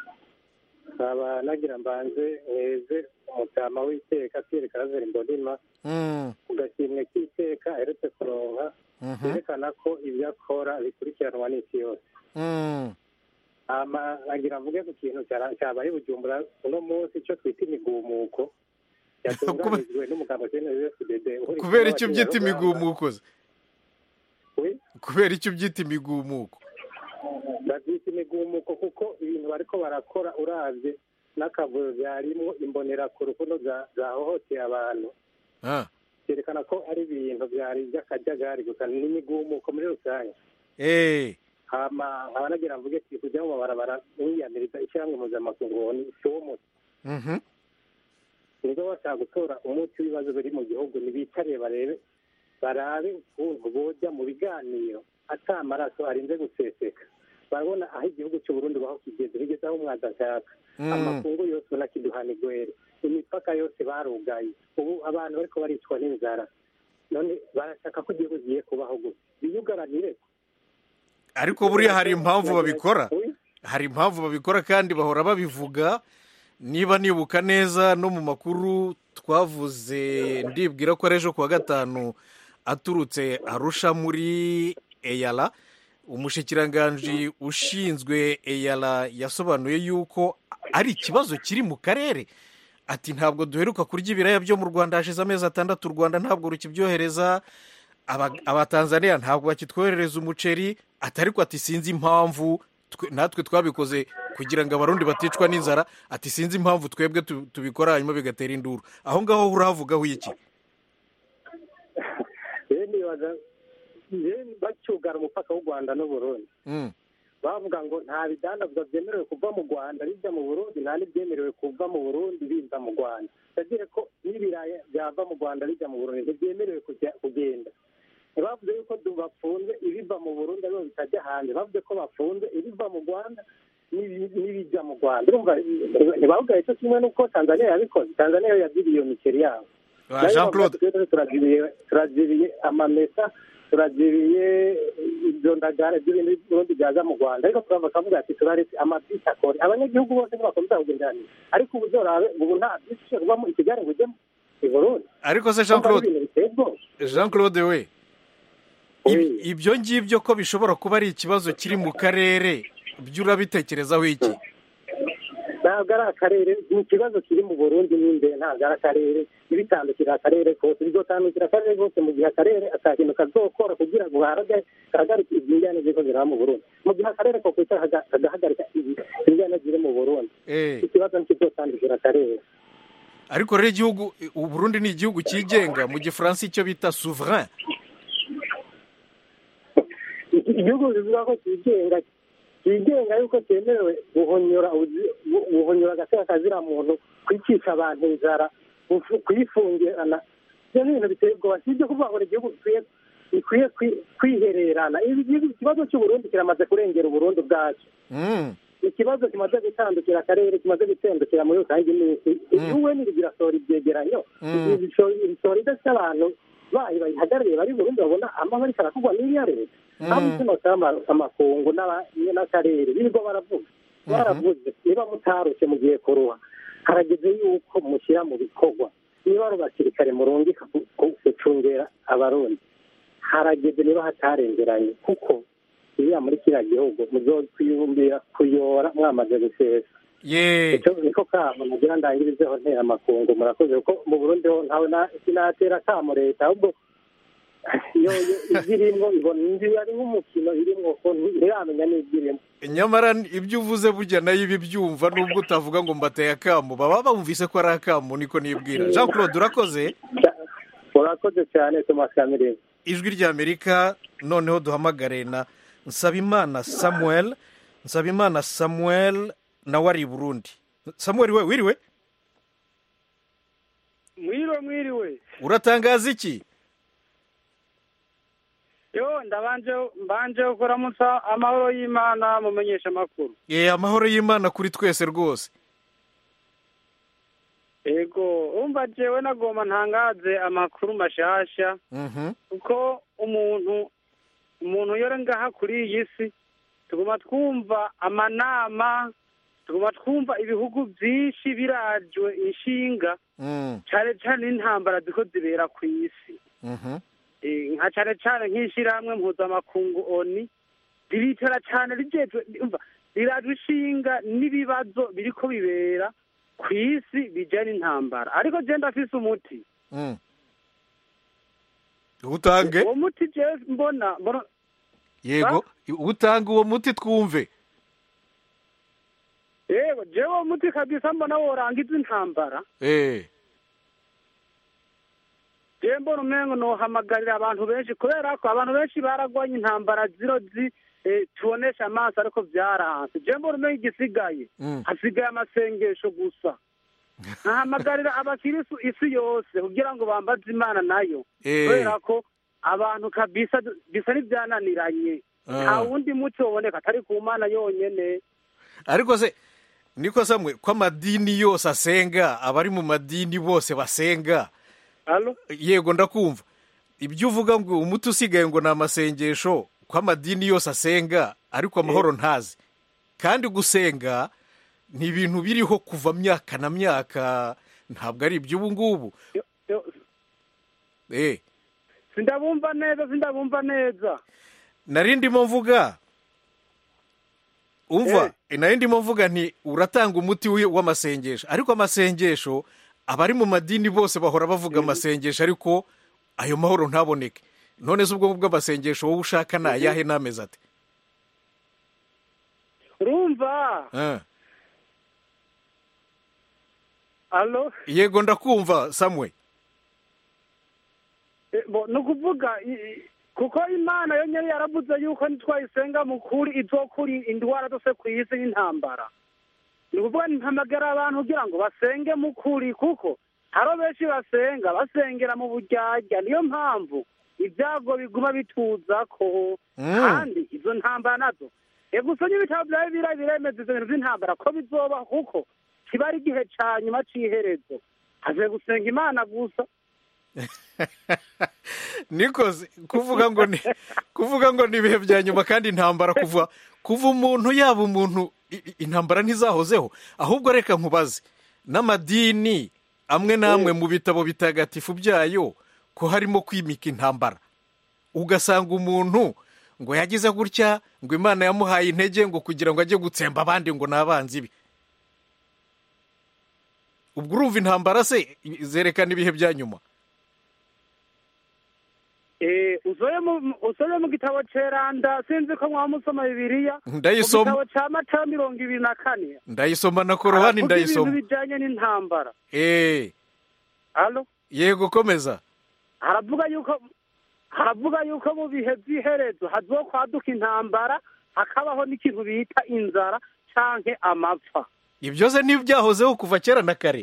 Aba nagira mbanze heze umutama w'iteka Pierre Claver Mbonimpa. Mm. Ugashimwe k'iteka aherutse kuronka. Mhm. Yerekana ko ibyo akora bikurikiranwa n'isi yose. Mm. ama nagira mvuge ku kintu cyabaye Bujumbura uno munsi icyo twita imigumuko yatunganijwe n'umugabo Jean F D D. Kubera icyo byita imigumuko? Kubera icyo byita imigumuko? Babyita imigumuko kuko ibintu bariko barakora uravye n'akavuyo byarimo imbonera ku rukundo zahohoteye abantu. Ah. Cyerekana ko ari ibintu byari by'akajagari gusa n'imigumuko muri rusange. Eh. hama abanagira mvuge ati kujya mu barabara wiyamiriza ishyamwe mpuzamakungu ni cyomo. Mhm. Nizo bashaka gutora umuti w'ibibazo biri mu gihugu nibicare barebe barabe ukuntu bojya mu biganiro ata amaraso arinze guseseka. Barabona aho igihugu cy'u Burundi baho kigeze bigeze aho umwanza ashaka. Amakungu yose nakiduhana igwere, imipaka yose barugaye, ubu abantu bariko baricwa n'inzara. None barashaka ko igihugu giye kubaho gusa biyugaranire. Ariko buriya hari impamvu babikora, hari impamvu babikora kandi bahora babivuga. Niba nibuka neza no mu makuru twavuze ndibwira ko ejo kuwa gatanu aturutse Arusha muri Eyala, umushikiranganji ushinzwe Eyala yasobanuye yuko ari ikibazo kiri mu karere. Ati ntabwo duheruka kurya ibiraya byo mu Rwanda hashize amezi atandatu, u Rwanda ntabwo rukibyohereza, abatanzania ntabwo bakitwoherereza umuceri. Atari ko ati sinzi impamvu natwe twabikoze kugira ngo abarundi baticwa n'inzara. Ati sinzi impamvu twebwe tubikora hanyuma bigatera induru. Aho ngaho uravugaho iki? Bacyugara umupaka w'u Rwanda n'u Burundi. Bavuga ngo nta bidandazwa byemerewe kuva mu Rwanda bijya mu Burundi, nta n'ibyemerewe kuva mu Burundi biza mu Rwanda. Ndagira ko n'ibiraya byava mu Rwanda bijya mu Burundi ntibyemerewe kugenda. Bavuze yuko bafunze ibiva mu Burundi ariho bitajya hanze. Bavuze ko bafunze ibiva mu Rwanda n'ibijya mu Rwanda. Ntibavuga icyo kimwe n'uko Tanzania yabikoze. Tanzania yagiriye iyo miceri yabo. Jean Claude, turaziriye amamesa, turaziriye ibyo ndagara by'ibindi Burundi byaza mu Rwanda. Ariko turava kavuga ati turaretse amabisi akora. Abanyagihugu bose ntibakomeza kugendanira. Ariko ubu zorabe ubu nta bisi kubamo ikigare ngo ujye i Burundi. Ariko se Jean Claude, Jean Claude we, ibyo ngibyo ko bishobora kuba ari ikibazo kiri mu karere, byo urabitekerezaho iki? Ntabwo ari akarere, ni ikibazo kiri mu Burundi n'imbere, ntabwo ari akarere. Ibitandukira akarere kose, bizotandukira akarere kose mu gihe akarere atakintu kazokora kugira ngo hahagarike injyana ziko ziri mu Burundi. Mu gihe akarere ko kwicara kagahagarika injyana ziri mu Burundi, ikibazo ntikizotandukira akarere. Ariko rero igihugu u Burundi ni igihugu cyigenga, mu gifaransa icyo bita souverain. Igihugu bivuga ko cyigenga cyigenga yuko cyemerewe guhonyora guhonyora agateka kazira muntu, kwicisha abantu inzara, kuyifungirana. Ibyo ni ibintu biteye ubwoba. Si ibyo kuvuga ngo igihugu gikwiye kwihererana. Ikibazo cy'u Burundi kiramaze kurengera u Burundi ubwacyo. Ikibazo kimaze gutandukira akarere, kimaze gutandukira muri rusange iminsi. Igihugu ntibigira sora ibyegeranyo, bisora idafite abantu bayi bayihagarariye bari Burundi babona amahoro karakugwa n'iriya leta. Abo kino kama amakungu n'akarere bigo baravuga baravuze niba mutaruke mu gihe kuruha harageze yuko mushyira mu bikorwa. Niba ari abasirikare murungika gucungera abarundi, harageze niba hatarengeranye, kuko iriya muri kiriya gihugu muzokwiyumvira kuyora mwamaze gusesa. Icyo niko kama mugira ndangirizeho ntera amakungu. Murakoze kuko mu Burundi ho ntawe sinatera kamo leta, ahubwo yo izirimo ibona indi ari nk'umukino irimo ko ntiramenya n'izirimo. Nyamara ibyo uvuze burya nayo ibi byumva nubwo utavuga ngo mbateye akamo, baba bumvise ko ari akamo, niko nibwira. Jean Claude urakoze. Urakoze cyane Thomas Kamere. Ijwi rya Amerika. Noneho duhamagare na Nsabimana Samuel. Nsabimana Samuel na wari Burundi. Samuel we wiriwe? Mwiriwe mwiriwe. Uratangaza iki? Yo ndabanje mbanje kuramutsa amahoro y'Imana mumenyesha makuru. Eh amahoro y'Imana kuri twese rwose. ego umva jewe nagomba ntangaze amakuru mashasha Mhm. kuko umuntu umuntu yore ngaha kuri iyi si tuguma twumva amanama tuguma twumva ibihugu byinshi birajwe inshinga Mm. cyane cyane n'intambara ziko zibera ku isi Mhm. Eh, nka cyane cyane nk'ishyirahamwe mpuzamakungu oni riritera cyane rijejwe umva rirajwe inshinga n'ibibazo biriko bibera ku isi bijyanye n'intambara ariko je ndafise umuti Mm. utange uwo muti je mbona mbona yego utange uwo muti twumve. yego je uwo muti kabisa mbona worangiza intambara eh je mbona umengo nohamagarira abantu benshi kubera ko abantu benshi baragwanye intambara ziro zi eh, tubonesha amaso ariko vyaranse je mbona umengo igisigaye Mm. hasigaye amasengesho gusa ahamagarira abakirisu isi yose kugira ngo bambaze imana nayo Eh. kubera ko abantu kabisa bisa n'ivyananiranye Ah. nta wundi muti woboneka atari ku mana yonyene ariko se niko samwe ko amadini yose asenga abari mu madini bose basenga. alo Yego ndakumva ibyo uvuga ngo umuti usigaye ngo ni amasengesho ko amadini yose asenga ariko amahoro ntazi kandi gusenga ni ibintu biriho kuva myaka na myaka ntabwo ari iby'ubu ngubu. Yo- yo- eh sindabumva neza sindabumva neza nari ndimo mvuga umva nari ndimo mvuga nti uratanga umuti wi- w'amasengesho ariko amasengesho abari mu madini bose bahora bavuga amasengesho ariko ayo mahoro ntaboneke. None se ubwo bw'amasengesho wowe ushaka ni ayahe n'amezi ate? urumva Ah. alo Yego ndakumva samwe. Eh, bo, ni ukuvuga i- i- kuko imana yo nyari yaravuze yuko nitwayisenga mu kuri izokuri indwara zose ku isi y'intambara ni ukuvuga ntihamagara abantu kugira ngo basenge mu kuri kuko haro benshi basenga basengera mu buryarya niyo mpamvu ibyago biguma bituzako Mm. kandi izo ntambara nazo ego usonye ibitabo byawe bira biremeza ivyo bintu vy'intambara ko bizoba kuko kiba ari igihe ca nyuma c'iherezo haze gusenga imana gusa Nikoze kuvuga ngo ni kuvuga ngo ni ibihe bya nyuma kandi intambara kuva kuva umuntu yaba umuntu i- i- intambara ntizahozeho ahubwo reka nkubaze n'amadini amwe n'amwe mu bitabo bitagatifu byayo ko harimo kwimika intambara ugasanga umuntu ngo yagize gutya ngo Imana yamuhaye intege ngo kugira ngo ajye gutsemba abandi ngo n'abanzi be. Ubwo urumva intambara se zerekana ibihe bya nyuma. Eh, uzoye mu uzoye mu gitabo ceranda sinzi ko mwamusoma Bibiliya. Ndayisoma. Mu gitabo ca Matayo mirongo ibiri na kane. Ndayisoma na Korowani Aravuga ndayisoma. ibintu bijanye n'intambara. Eh, Alo? yego komeza. Haravuga yuko haravuga yuko mu bihe by'iherezo hazokwaduka intambara hakabaho n'ikintu bita inzara canke amapfa. Ibyo se n'ibyahozeho kuva kera na kare.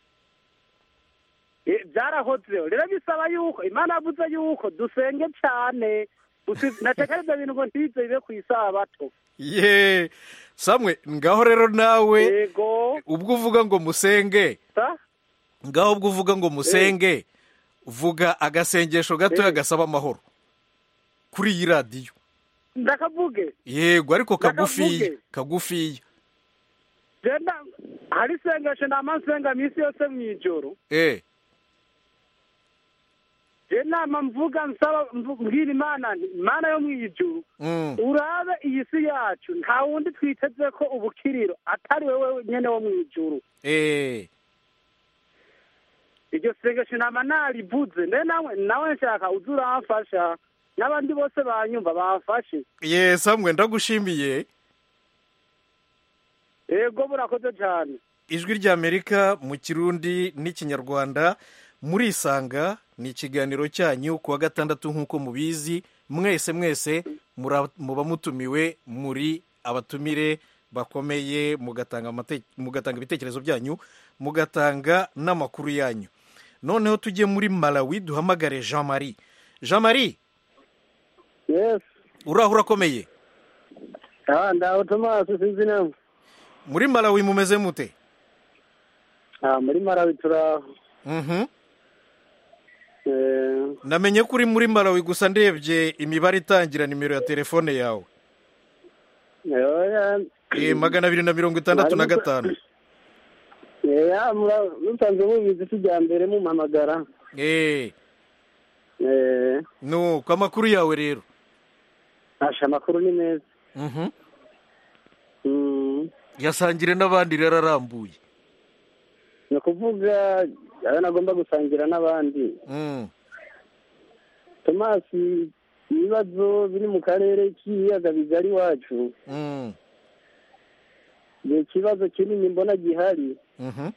Eh, byarahozeho rero bisaba yuko Imana yavuze yuko dusenge cyane natekereza ibintu ngo ntibize bibe ku isabato. Ye, samwe ngaho rero nawe Yego. ubwo uvuga ngo musenge. Sa? Ngaho ubwo uvuga ngo musenge vuga agasengesho gatoya Eh. gasaba amahoro kuri iyi radiyo. Ndakavuge. Yego ariko kagufiya Ndakavuge. kagufiya. Jenda hari sengesho namansenga misi yose mwijoro. Eh, Je nama mvuga nsaba mvu- mbwira Imana nti, Imana yo mwijuru mm, urabe iyi si yacu nta wundi twiteze ko ubukiriro atari wewe nyene wo mwijuru. eh, Iryo sengesho nama narivuze nde nawe nawe nshaka uzuramfasha n'abandi bose banyumva bamfashe. ye samwe ndagushimiye. Yego burakoze cyane. Ijwi ry'Amerika mu Kirundi n'Ikinyarwanda murisanga ni ikiganiro cyanyu kuwa gatandatu nk'uko mubizi mwese mwese mura- muba mutumiwe muri abatumire bakomeye mugatanga amate- mugatanga ibitekerezo byanyu mugatanga n'amakuru yanyu. Noneho tujye muri Malawi duhamagare Jean Marie. Jean Marie yes uraho urakomeye? ah ndaho Thomas sinzi namwe Muri Malawi mumeze mute? Ah, muri Malawi turaho. Mhm. Eh, namenye ko uri muri Malawi gusa ndebye imibare itangira nimero ya telefone yawe. oya. Eh, magana abiri na mirongo itandatu na gatanu. Ya, musanzwe mubizi kijyambere mumpamagara. Eh, Eh, no, kwa makuru yawe rero. asha amakuru ni meza. Mhm. Mm. Yasangire n'abandi rero arambuye. Ni ukuvuga ayo nagomba gusangira n'abandi. Mm. Tomasi, ibibazo biri mu karere k'ibiyaga bigari iwacu, Mm. ni ikibazo kinini mbona gihari, Mhm.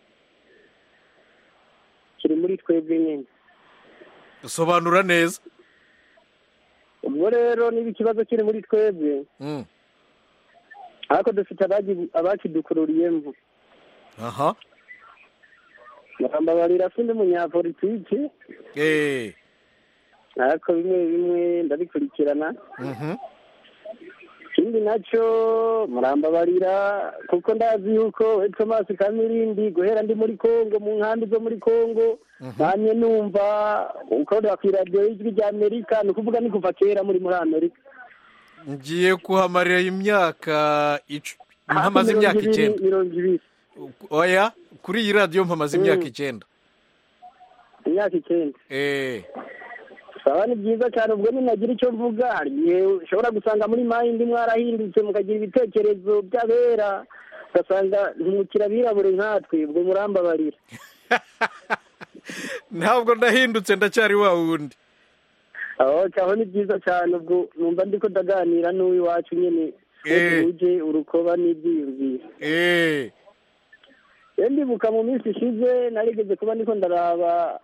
kiri muri twebwe nyine. Sobanura neza. Ubwo rero niba ikibazo kiri muri twebwe, Mm. ariko dufite abagi- abakidukururiyemo. Aha. Murambabarira sindi umunyapolitiki, Eh. ariko bimwe bimwe ndabikurikirana. Mhm. Ikindi nacyo murambabarira kuko ndazi yuko Thomas Kamirindi guhera ndi muri Kongo mu nkambi zo muri Kongo, namye numva ukorera ku radio y'ijwi rya Amerika, ni ukuvuga ni kuva kera muri muri Amerika. Ngiye kuhamarira imyaka icu mpamaze imyaka icyenda. mirongo ibiri. Oya, kuri iyi radio mpamaze imyaka icyenda. Imyaka icyenda. Eh. Sawa, ni byiza cyane. Ubwo ninagira icyo mvuga, hari igihe ushobora gusanga muri mayindi mwarahindutse mukagira ibitekerezo by'abera, ugasanga ntimukira abirabure nkatwe, ubwo murambabarira. Ntabwo ndahindutse, ndacyari wa wundi. aho cyaho ni byiza cyane. Ubwo numva ndiko ndaganira n'uw'iwacu nyine, Eh. uje urukoba n'ibyiyumviro. Eh. Rero ndibuka mu minsi ishize narigeze kuba ndiko ndaraba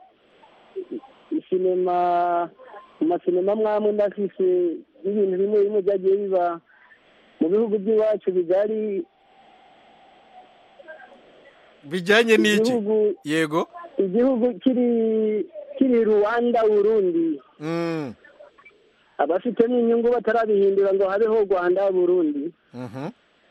isinema, mu masinema mwamwe ndafise ibintu bimwe bimwe byagiye biba mu bihugu by'iwacu bigari. Bijyanye n'iki? Igihugu- Yego. igihugu kiri kiri Rwanda, Burundi, Mm. abafitemo inyungu batarabihindura ngo habeho Rwanda, Burundi. Mhm.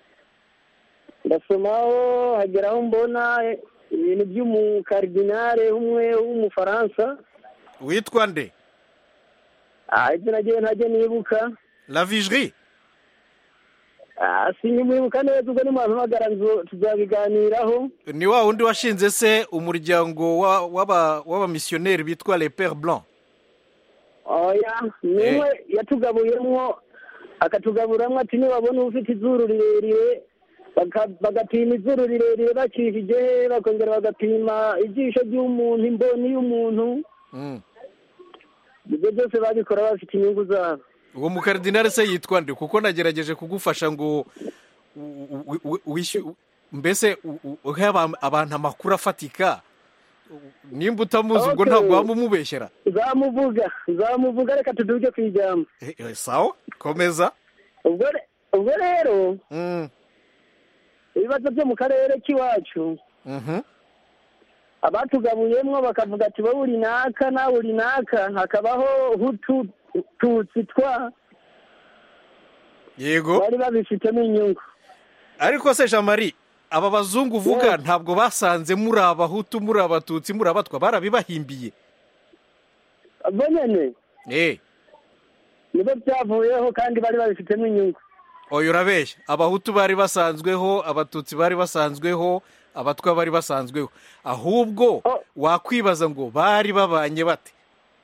ndasomaho hageraho mbona ibintu by'umukardinale umwe w'umufaransa. Witwa nde? Ah, ibyo nagiye ntajya nibuka. La Vigerie. Ah, sinkimwibuka neza, ubwo nimumpamagara nzo tuzabiganiraho. Ni wa wundi washinze se umuryango wa- w'aba w'abamisiyoneri bitwa Les Pères Blancs. Oya, niwe yatugabuyemwo, akatugaburamwo ati niwabona ufite izuru rirerire, baka- bagapima izuru rirerire bacishije, bakongera bagapima ijisho ry'umuntu, imboni y'umuntu. Mm. Ibyo byose babikora bafite inyungu zabo. Uwo mukardinale se yitwa nde? Kuko nagerageje kugufasha ngo u- u- u- wishyu mbese u- u- uhe aba- abantu amakuru afatika. Nimba utamuzi ubwo Okay. ntabwo waba umubeshyera. Zamuvuga, zamuvuga, reka tuduge ku ijambo. Eh, eh, sawa, komeza. Ubwo re- ubwo rero Mm. ibibazo byo mu karere k'iwacu, Mhm. abatugabuyemwo bakavuga ati wowe uri naka nawe uri naka, hakabaho hutu tutsi twa, Yego. bari babifitemo inyungu. Ariko se Jean Marie, aba bazungu uvuga ntabwo basanze muri abahutu, muri abatutsi, muri abatwa, barabibahimbiye. Bo nyene Eh. nibo byavuyeho kandi bari babifitemo inyungu. Oya urabeshya. Abahutu bari basanzweho, abatutsi bari basanzweho, abatwa bari basanzweho. Ahubwo Oh. wakwibaza ngo bari babanye bate?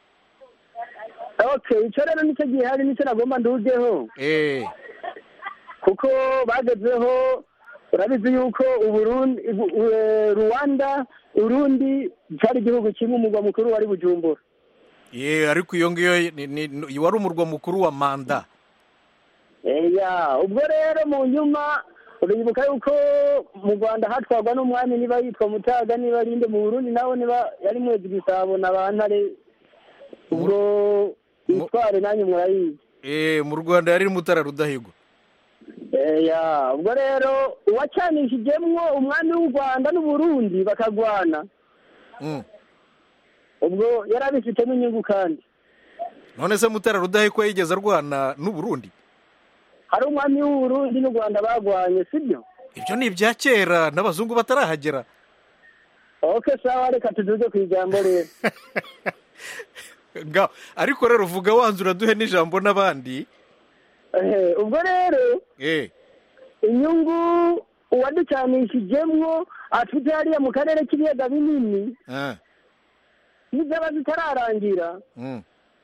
Okay, icyo rero nicyo gihari, nicyo nagomba ndugeho, Eh. kuko bagezeho, urabizi yuko Uburundi, u- u- eh, Rwanda, Urundi cyari igihugu kimwe, umugwa mukuru wari Bujumbura. Ye, ariko iyo ngiyo ni- ni- ni- wari umurwa mukuru wa manda. Eya, ubwo rero mu nyuma uribuka yuko mu Rwanda hatwagwa n'umwami, niba yitwa Mutaga, niba Rinde, mu Burundi nawe niba yari Mwezi Gisabo na Bantare. Ubwo itware nanyu murayizi. Eh, mu Rwanda yari Mutara Rudahigwa. Eya, ubwo rero uwacanishijemwo umwami w'u Rwanda n'u Burundi bakagwana, Mm. ubwo yari abifitemo inyungu kandi. None se Mutara Rudahigwa yigeze arwana n'u Burundi? Hari umwami w'u Burundi n'u Rwanda bagwanye, sibyo? Ibyo ni ibya kera n'abazungu batarahagera. oke sawa reka tuduze ku ijambo rero Nga- ariko rero vuga wanzura duhe n'ijambo n'abandi. Eh, ubwo rero Eh, inyungu uwaducanishijemwo afite hariya mu karere k'ibiyaga binini ah, n'izaba zitararangira mm,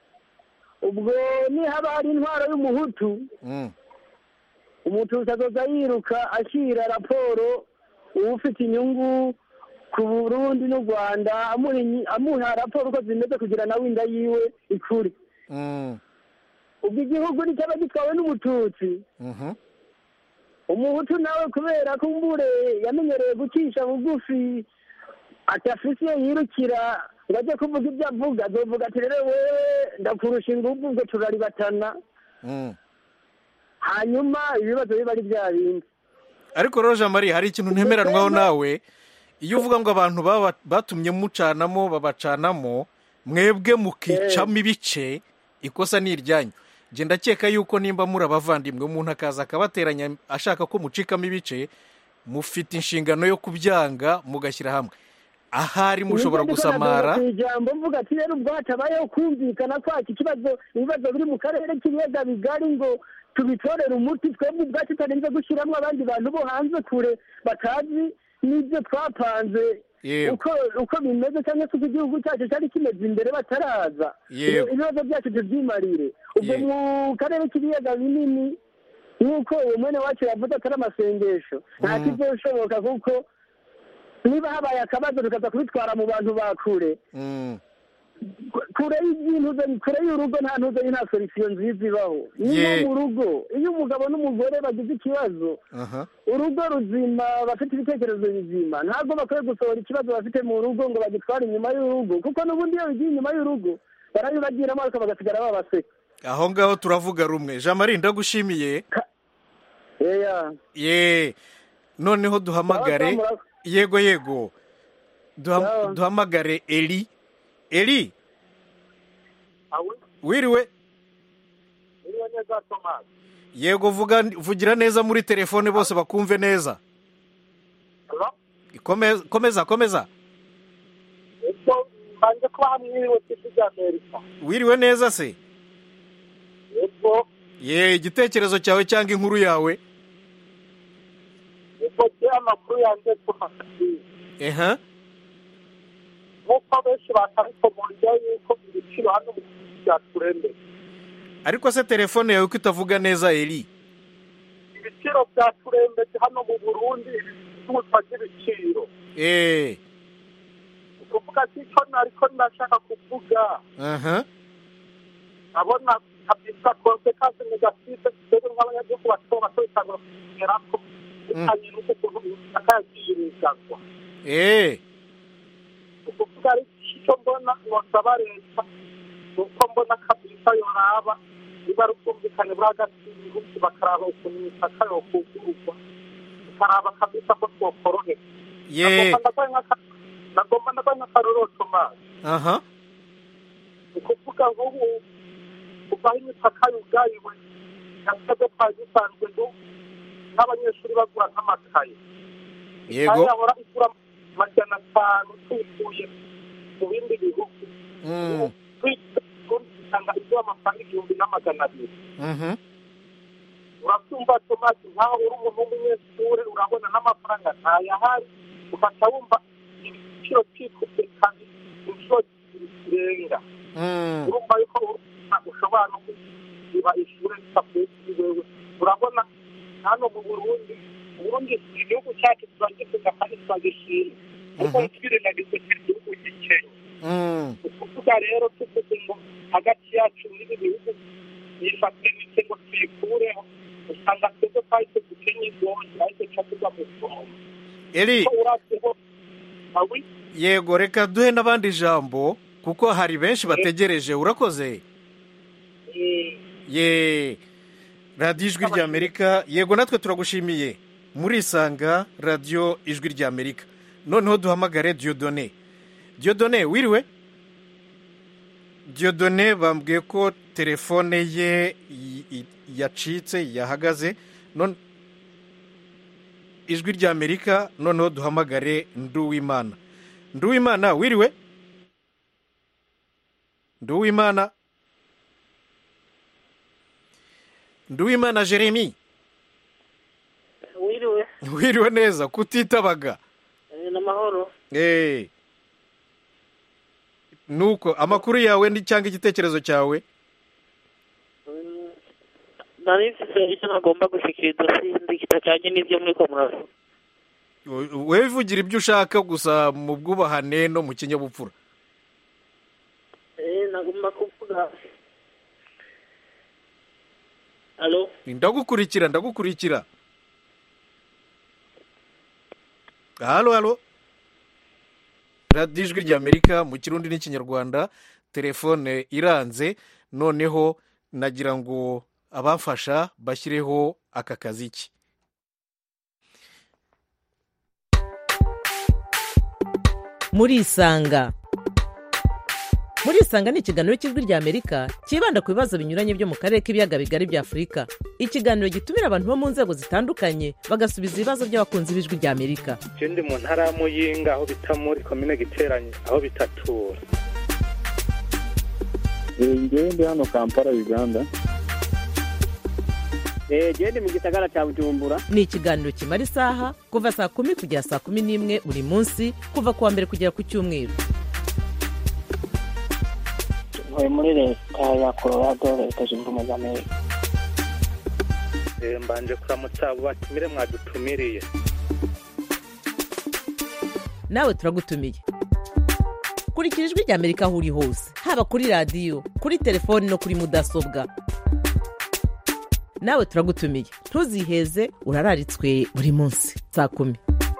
ubwo nihaba hari intwaro y'umuhutu mm, umututsi azoza yiruka ashyira raporo uwufite inyungu ku Burundi n'u Rwanda amuha inyi- amuha raporo uko zimeze kugira nawe inda yiwe ikure. mm, ubwo igihugu nicyaba gitwawe n'umututsi mhm, umuhutu nawe kubera ko mbure yamenyereye gucisha bugufi atafise yirukira ngo ajye kuvuga ibyo avuga azovuga ati rero wewe ndakurusha ingufu ubwo turaribatana mm. hanyuma ibibazo biba ari bya bindi. ariko rero Jean Marie hari ikintu ntemeranwaho nawe iyo uvuga ngo abantu baba- batumye mucanamo babacanamo mwebwe mukicamo ibice ikosa ni iryanyu. Nge ndakeka yuko nimba muri abavandimwe umuntu akaza akabateranya ashaka ko mucikamo ibice mufite inshingano yo kubyanga mugashyira hamwe. Ahari mushobora gusamara. ijambo mvuga ati rero ubwo hatabayeho kumvikana kwaki ikibazo ibibazo biri mu karere k'ibiyaga bigari ngo tubitorere umuti twebwe ubwacu tutarinze gushyiramo abandi bantu bo hanze kure batazi n'ibyo twapanze Yewe. uko uko bimeze cyangwa se uko igihugu cyacu cyari kimeze imbere bataraza. Yewe. ibibazo byacu tubyimarire ubwo Yewe. mu karere k'ibiyaga binini nk'uko uwo mwene wacu yavuze atari amasengesho nta Mm. kizoshoboka kuko niba habaye akabazo tukaza kubitwara mu bantu ba kure Mm, kure y'ibintu kure y'urugo nta ntuze nta solution nziza ibaho niyo Ye. mu rugo iyo umugabo n'umugore bagize ikibazo aha, urugo ruzima bafite ibitekerezo bizima ntabwo bakwiye gusohora ikibazo bafite mu rugo ngo bagitware inyuma y'urugo kuko n'ubundi iyo bigiye inyuma y'urugo barabibagiramo ariko bagasigara babaseka. aho ngaho turavuga rumwe. Jean Marie ndagushimiye. yeya Ye, noneho duhamagare. Sawa, sawa, Yego yego. Duham- Sawa. duhamagare Eli. Eli, wiriwe? niyo neza Thomas Yego vuga vugira neza muri telefone bose bakumve neza. hello Komeza komeza komeza. ubwo mbanje kuba hamwiriwe tisi rya Amerika Wiriwe neza se? ubwo Ye, igitekerezo cyawe cyangwa inkuru yawe? ubwo je amakuru yanjye tumakati Eha. nk'uko benshi batabikomorya yuko ibiciro hano mu gihugu byaturembeye Ariko se telefone yawe ko itavuga neza Eli? ibiciro byaturembeye hano mu Burundi ibicuruzwa by'ibiciro Eh. ukuvuga ati icyo nariko ndashaka kuvuga Aha. abona kabisa konsekansi negative twebwe nk'abanyagihugu bato bato bitangura kugerako bitanye n'ukuntu akayagirizagwa Eh. ukuvuga ari icyo mbona nosaba leta nuko mbona kabisa yoraba niba ari ubwumvikane buri hagati y'ibihugu bakaraba ukuntu imipaka yokugururwa bakaraba kabisa ko twokoroheka Ye. nagomba ndabaye nk'akarorero Thomas Aha. ukuvuga nk'ubu kuva aho imipaka yugayiwe natwebwe twari dusanzwe du n'abanyeshuri bagura nk'amakaye Yego. yahora igura majana atanu tuyikuye mu bindi bihugu Mm. usanga igura amafaranga igihumbi n'amagana abiri Mhm. urabyumva Tomasi nkaho uri umuntu w'umunyeshuri urabona n'amafaranga ntayahari ufata wumva igiciro cyikubye kandi inshuro zirenga Mm. urumva yuko ushobora no kuba ishuri ritavuye kuri wewe urabona hano mu Burundi Burundi igihugu cyacu turagifite kandi turagishima kuko twirengagiza igihugu cy'Ikenya Mm. ukuvuga rero tuvuze ngo hagati yacu n'ibi bihugu yifatanyije ngo tuyikureho usanga twebwe twahise dukenya igonyi ahise ca tuza mu somo Eli, ko uravyeho awi yego reka duhe n'abandi ijambo kuko hari benshi bategereje. Urakoze. Ye. Radio Ijwi rya Amerika. Yego natwe turagushimiye. Murisanga Radio Ijwi rya Amerika. Noneho duhamagare Dieudonné. Dieudonné wiriwe? Dieudonné bambwiye ko telefone ye y- y- yacitse yahagaze. None Ijwi rya Amerika noneho duhamagare Nduwimana. Nduwimana wiriwe Nduwimana Nduwimana Jeremy wiriwe wiriwe neza kutitabaga n'amahoro eh nuko amakuru yawe ndi cyangwa igitekerezo cyawe nari mfite icyo nagomba gushikiriza sindi kitajyanye n'ibyo muri ko muravuga wewe vugira ibyo ushaka gusa mu bwubahane no mu kinyabupfura eh nagomba kuvuga Allo ndagukurikira ndagukurikira Halo halo Radio Ijwi ry'Amerika mu Kirundi n'Ikinyarwanda telefone iranze noneho nagira ngo abafasha bashyireho aka kaziki muri isanga muri isanga ni ikiganiro cy'Ijwi ry'Amerika kibanda ku bibazo binyuranye byo mu karere k'ibiyaga bigari bya Afurika. Ikiganiro gitumira abantu bo mu nzego zitandukanye bagasubiza ibibazo by'abakunzi b'Ijwi ry'Amerika. Je ndi mu ntara ya Muyinga aho bita muri commune Giteranye aho bitatura. Ngiye ndi hano Kampala Uganda. Eh je ndi mu gisagara cya Bujumbura. Ni ikiganiro kimara isaha kuva saa kumi kugera saa kumi n'imwe buri munsi kuva kuwa mbere kugera ku cyumweru. Ntuye muri leta ya Colorado leta zunze ubumwe za Amerika. Eh mbanje kuramutsa abo batumire mwadutumiriye. Nawe turagutumiye. Kurikira Ijwi ry'Amerika aho uri hose haba kuri radio kuri telefone no kuri mudasobwa. Nawe turagutumiye ntuziheze urararitswe buri munsi saa kumi.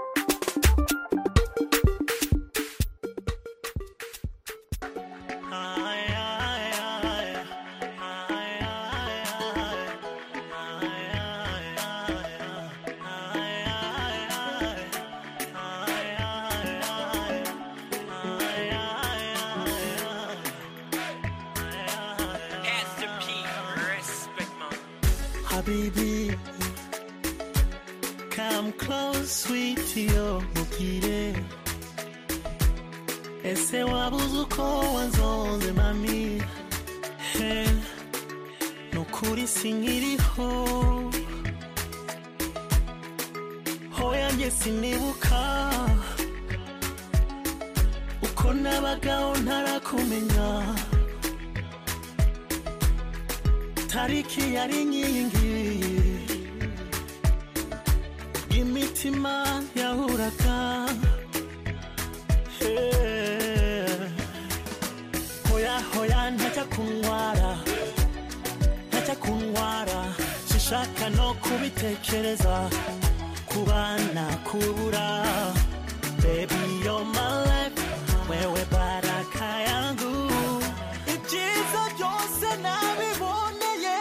Habibi, come close, sweetie, oh, mukire. Ese wabuzuko wanzonze mami. He, nukuri sinkiriho. Hoya nje sinibuka. Uko nabagaho ntarakumenya. Tariki yari nyingi imitima yahuraga hey. Hoya hoya ntajya kunwara ntajya kunwara sishaka no kubitekereza kubana kubura baby you're my life wewe baraka yangu ibyiza byose nabibona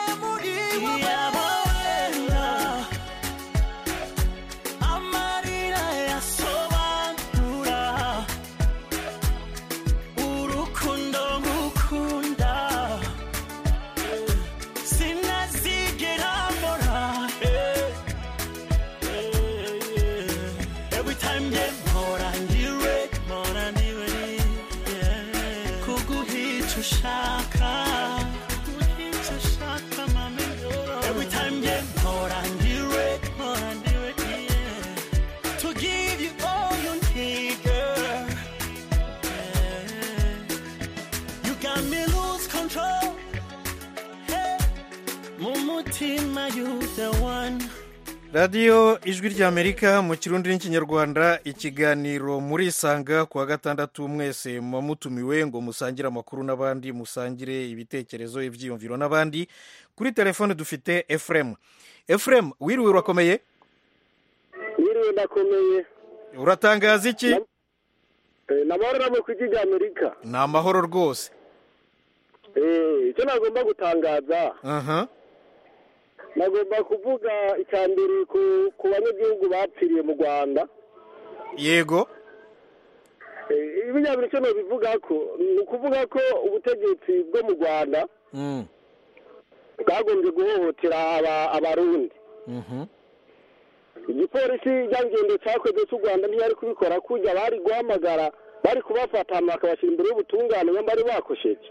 Radio Ijwi ry'Amerika mu Kirundi n'Ikinyarwanda ikiganiro muri isanga kuwa gatandatu mwese mutumiwe ngo musangire amakuru n'abandi musangire ibitekerezo ivyiyumviro n'abandi kuri telefone dufite Ephraim. Ephraim wiriwe urakomeye? Wiriwe ndakomeye. Uratangaza iki? Eh nabara namwe kwiga Amerika. Na amahoro rwose. Eh icyo nagomba gutangaza. Aha. Uh-huh. Nagomba kuvuga icyambere ku banyagihugu bapfiriye mu Rwanda. Yego. Eh ibinyabiri cyo no bivuga ko ni ukuvuga ko ubutegetsi bwo mu Rwanda mm. bwagombye guhohotera aba abarundi. Mhm. Igipolisi cyangendo cyakoze cy'u Rwanda ntiyari kubikora kujya bari guhamagara bari kubafata bakabashyira imbere y'ubutungane nyamba bari bakosheje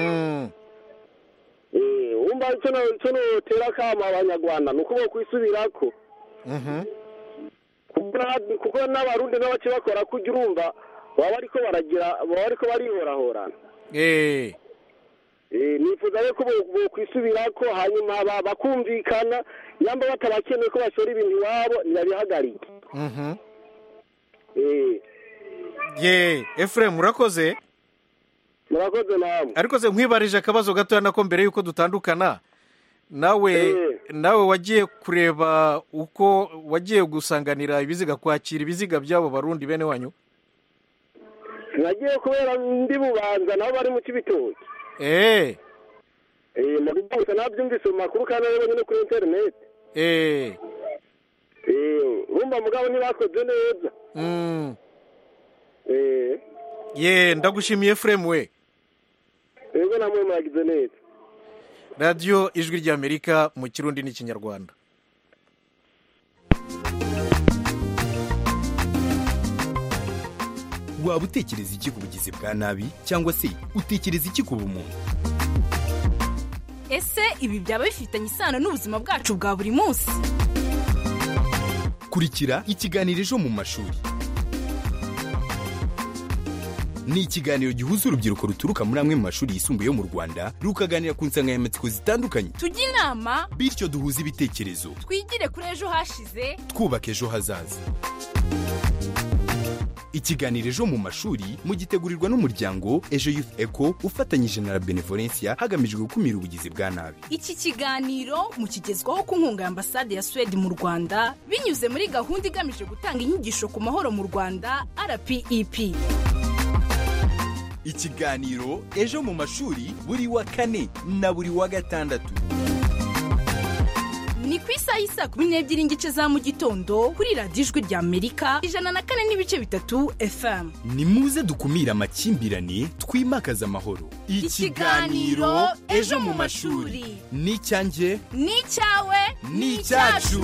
wumva icyo notera kama abanyarwanda ni uko bakwisubirako kuko n'abarundi n'abace bakora kujya urumva baba bariko baragira baba bariko barihorahorana nifuza ko bokwisubirako hanyuma bakumvikana nyamba batabakeneye ko bashora ibintu iwabo ntibabihagarike ye Ephraim urakoze murakoze namwe ariko se nkwibarije akabazo gatoya nako mbere yuko dutandukana nawe nawe wagiye kureba uko wagiye gusanganira ibiziga kwakira ibiziga byabo barundi bene wanyu nagiye kubera ndi bubanza nabo bari mu kibitoki eh eh mu bibuza nabyumvise makuru kandi rero nyine kuri internet eh eh rumba mugabo ntibakoze neza mm eh ye ndagushimiye Ephraim we ego namwe muragize neza Radio Ijwi ry'Amerika mu Kirundi n'Ikinyarwanda. Waba utekereza iki ku bugizi bwa nabi cyangwa se utekereza iki ku bumuntu? Ese ibi byaba bifitanye isano n'ubuzima bwacu bwa buri munsi? Kurikira ikiganiro ejo mu mashuri. Ni ikiganiro gihuza urubyiruko ruturuka muri amwe mu mashuri yisumbuye yo mu Rwanda rukaganira ku nsanganyamatsiko zitandukanye. Tujye inama bityo duhuze ibitekerezo. Twigire kuri ejo hashize twubaka ejo hazaza. Ikiganiro ejo mu mashuri mugitegurirwa n'umuryango Ejo Youth Eco ufatanyije na Benevolencia hagamijwe gukumira ubugizi bwa nabi. Iki kiganiro mukigezwaho ku nkunga ya Ambasade ya Sweden mu Rwanda binyuze muri gahunda igamije gutanga inyigisho ku mahoro mu Rwanda R P E P. Ikiganiro ejo mu mashuri buri wa kane na buri wa gatandatu. Ni ku isaha y'isa kumi n'ebyiri n'igice za mu gitondo kuri Radio Ijwi ry'Amerika ijana na kane n'ibice bitatu F M. Ni muze dukumira amakimbirane twimakaza amahoro. Ikiganiro ejo mu mashuri ni icyanjye ni icyawe ni icyacu.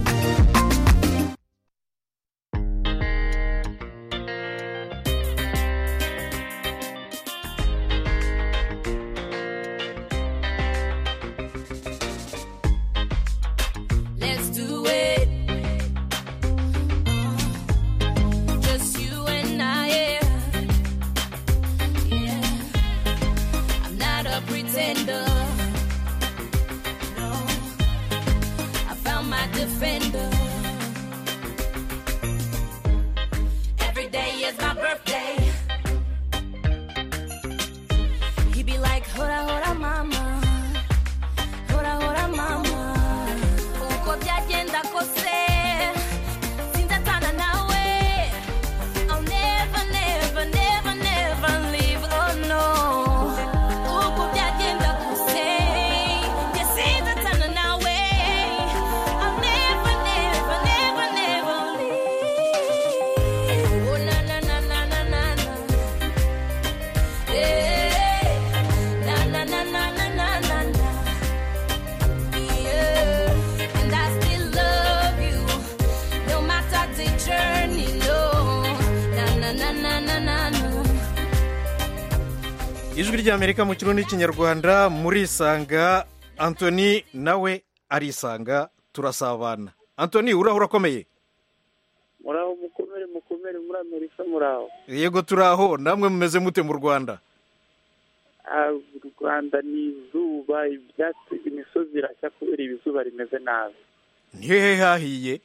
Ijwi ry'Amerika mu Kirundi n'Ikinyarwanda murisanga. Anthony nawe arisanga turasabana. Anthony uraho urakomeye? Muraho mukomere mukomere muri Amerika muraho. Yego turaho, namwe mumeze mute mu Rwanda? Ah, u Rwanda ni izuba, ibyatsi, imisozi irashya kubera ibizuba rimeze nabi. Ni hehe hahiye?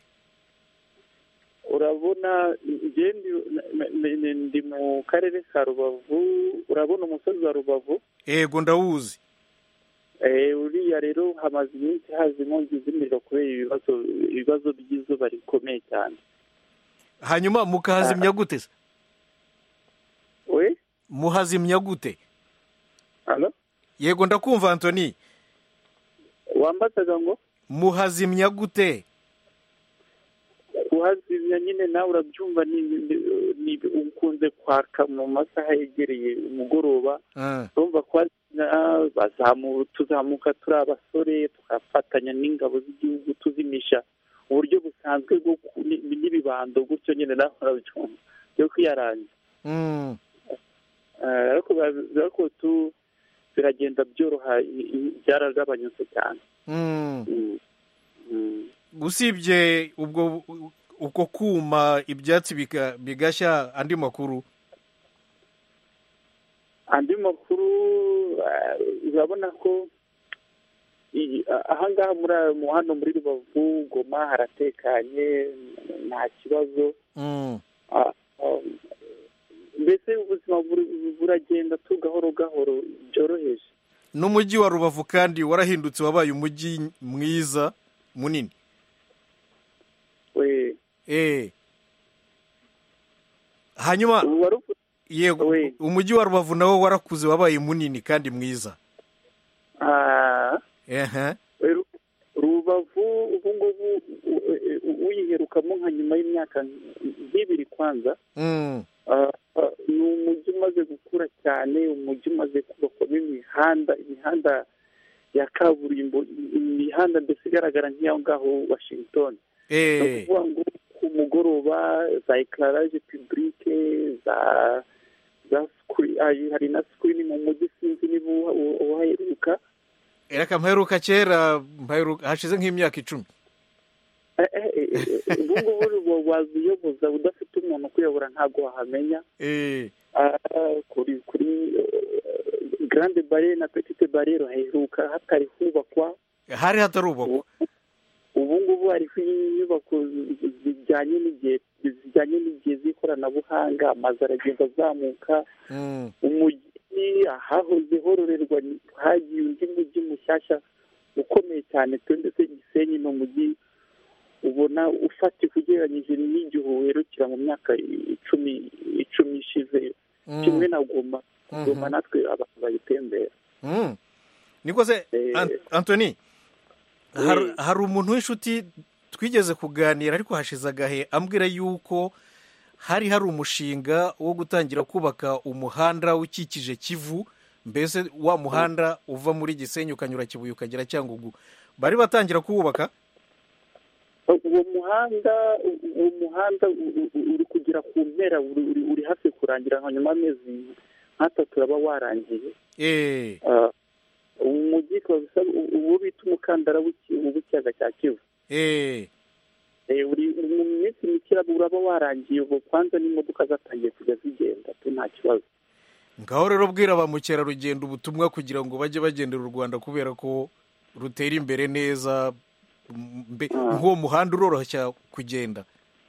Urabona ndi mu karere ka Rubavu, urabona umusozi wa Rubavu? Yego ndawuzi. Eh uriya rero hamaze iminsi hazi inkongi z'imiriro kubera ibibazo ibibazo by'izuba rikomeye cyane. Hanyuma mukahazimya gute se? We? Muhazimya gute? Alo? Yego ndakumva Anthony. Wambazaga ngo? Muhazimya gute? Kuhazimya nyine nawe urabyumva ni ni ukunze kwaka mu masaha yegereye umugoroba. Urumva kwa bazamu tuzamuka turi abasore tugafatanya n'ingabo z'igihugu tuzimisha uburyo busanzwe bwo n'ibibando gutyo nyine naho urabyumva yo kwiyaranja. Mm. Eh, ariko ba- ariko tu biragenda byoroha i- i- byaragabanyutse cyane. Mm. Mm. Mm. usibye ubwo uko kuma ibyatsi biga- bigashya andi makuru andi makuru eh, urabona ko i- ahangaha muri mu hano muri Rubavu Goma haratekanye nta kibazo. Mm. Ah, ah, mbese ubuzima buri- buragenda tu gahoro gahoro byoroheje. n'umujyi wa rubavu kandi warahindutse wabaye umujyi mwiza munini we eh hanyuma yego umujyi wa rubavu nawo warakuze wabaye munini kandi mwiza ah ehe Ru- Rubavu ubu ngubu u- u- uyiherukamo nka nyuma y'imyaka nk'ibiri kwanza. Mm. Ah, ah, ni umujyi umaze gukura cyane, umujyi umaze kubakwamo imihanda imihanda ya kaburimbo, imihanda mbese igaragara nk'iyaho ngaho Washington. Eh. Ni ukuvuga ngo ku mugoroba za éclairage public za za screen, hari na screen mu mujyi sinzi niba uha- uhaheruka. Ereka mperuka kera mperuka hashize nk'imyaka icumi Eh, eh, eh, eh, ubu ngubu waziyoboza udafite umuntu ukuyobora ntabwo wahamenya. eh Ah, kuri kuri eh, grande barriere na petite barriere haheruka hatari hubakwa. hari hatarubakwa Ubu ngubu hariho inyubako zijyanye n'igihe zijyanye n'igihe z'ikoranabuhanga, amazu aragenda azamuka. Mm. Umujyi ahahoze hororerwa hagiye undi mujyi mushyashya ukomeye cyane pe, ndetse Gisenyi ni umujyi ubona ufatika ugereranyije n'igihe uherukira mu myaka icumi icumi ishize. Mm. Kimwe na Goma. Mhm. Goma natwe abantu bayitembera. Mm. niko se Eh. An- Anthony har- hari umuntu w'inshuti twigeze kuganira ariko hashize agahe ambwira yuko hari hari umushinga wo gutangira kubaka umuhanda ukikije Kivu, mbese wa muhanda uva muri Gisenyi ukanyura Kibuye ukagera Cyangugu, bari batangira kuwubaka. Uwo muhanda uwo muhanda u- u- uri kugera ku mpera, uri uri- uri hafi kurangira, nka nyuma y'amezi nk'atatu uraba warangiye. Eh. Ah, umujyi kabisa uwo bita umukandara w'iki- w'ikiyaga cya Kivu. Eh. Eh, uri mu minsi mike uraba warangiye, ubu kwanza n'imodoka zatangiye kujya zigenda tu nta kibazo. ngaho rero bwira ba mukerarugendo ubutumwa kugira ngo bajye bagendera u Rwanda kubera ko rutera imbere neza, mbe nk'uwo muhanda uroroshya kugenda.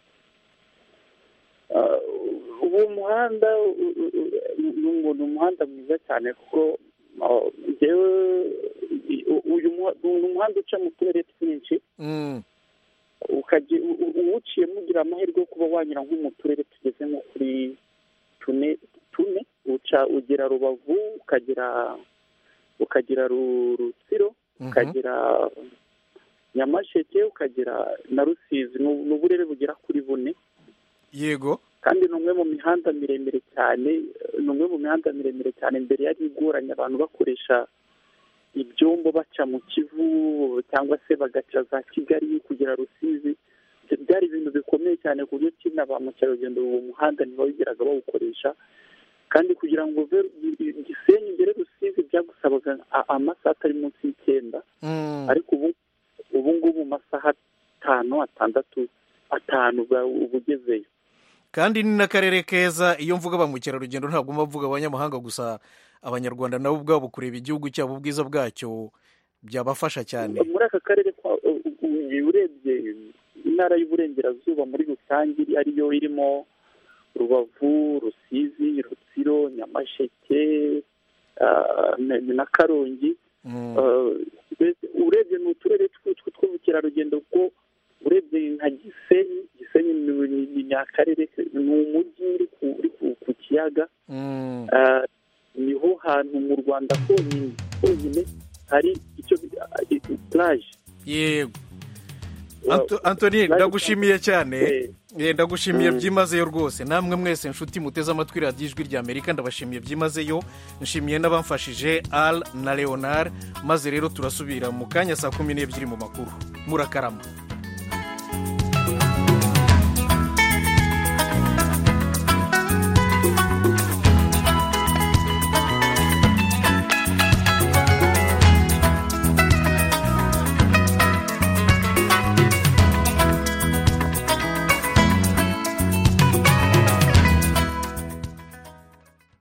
Ah, uwo muhanda u- u- u- ni umu- ni umuhanda mwiza cyane kuko ah, njyewe i- u- uyu muha- ni umuhanda uca mu turere twinshi. Mm. ukajya u- u- uwuciyemo ugira amahirwe yo kuba wanyura nko mu turere tugeze nko kuri tune tune uca ugera Rubavu, ukagera ukagera Ru- Rutsiro, ukagera Nyamasheke, ukagera na Rusizi. Ni ni uburere bugera kuri bune. Yego. kandi ni umwe mu mihanda miremire cyane ni umwe mu mihanda miremire cyane mbere yari igoranye, abantu bakoresha ibyombo baca mu Kivu cyangwa se bagaca za Kigali kugera Rusizi. Byari ibintu bikomeye cyane ku buryo kina ba mukerarugendo uwo muhanda ntibawugeraga bawukoresha, kandi kugira ngo uve Gisenyi imbere Rusizi byagusabaga a- amasaha atari munsi y'icyenda. Mm. ariko ubu ubu ngubu mu masaha atanu atandatu atanu uba uba ugezeyo. kandi ni n'akarere keza. Iyo mvuga ba mukerarugendo ntabwo mba mvuga abanyamahanga gusa, abanyarwanda nabo ubwabo kureba igihugu cyabo ubwiza bwacyo byabafasha cyane. Muri aka karere kwa- u- u- urebye intara y'uburengerazuba muri rusange ariyo irimo Rubavu, Rusizi, Rutsiro, Nyamasheke ah, na na Karongi. Mm. Ah, mbese urebye ni uturere tw'utwo tw'ubukerarugendo kuko urebye nka Gisenyi Gisenyi ni- ni ni- ni akarere ni umujyi uri ku- uri ku- ku kiyaga. Mm. Ah, niho hantu mu Rwanda honyine honyine hari icyo bita plage. Yego. Anto- Anthony ndagushimiye cyane. Eh, ndagushimiye byimazeyo rwose. Namwe mwese inshuti muteze amatwi radiyo ijwi rya Amerika ndabashimiye byimazeyo. Nshimiye n'abamfashije Al na Leonard, maze rero turasubira mu kanya saa kumi n'ebyiri mu makuru. Murakarama.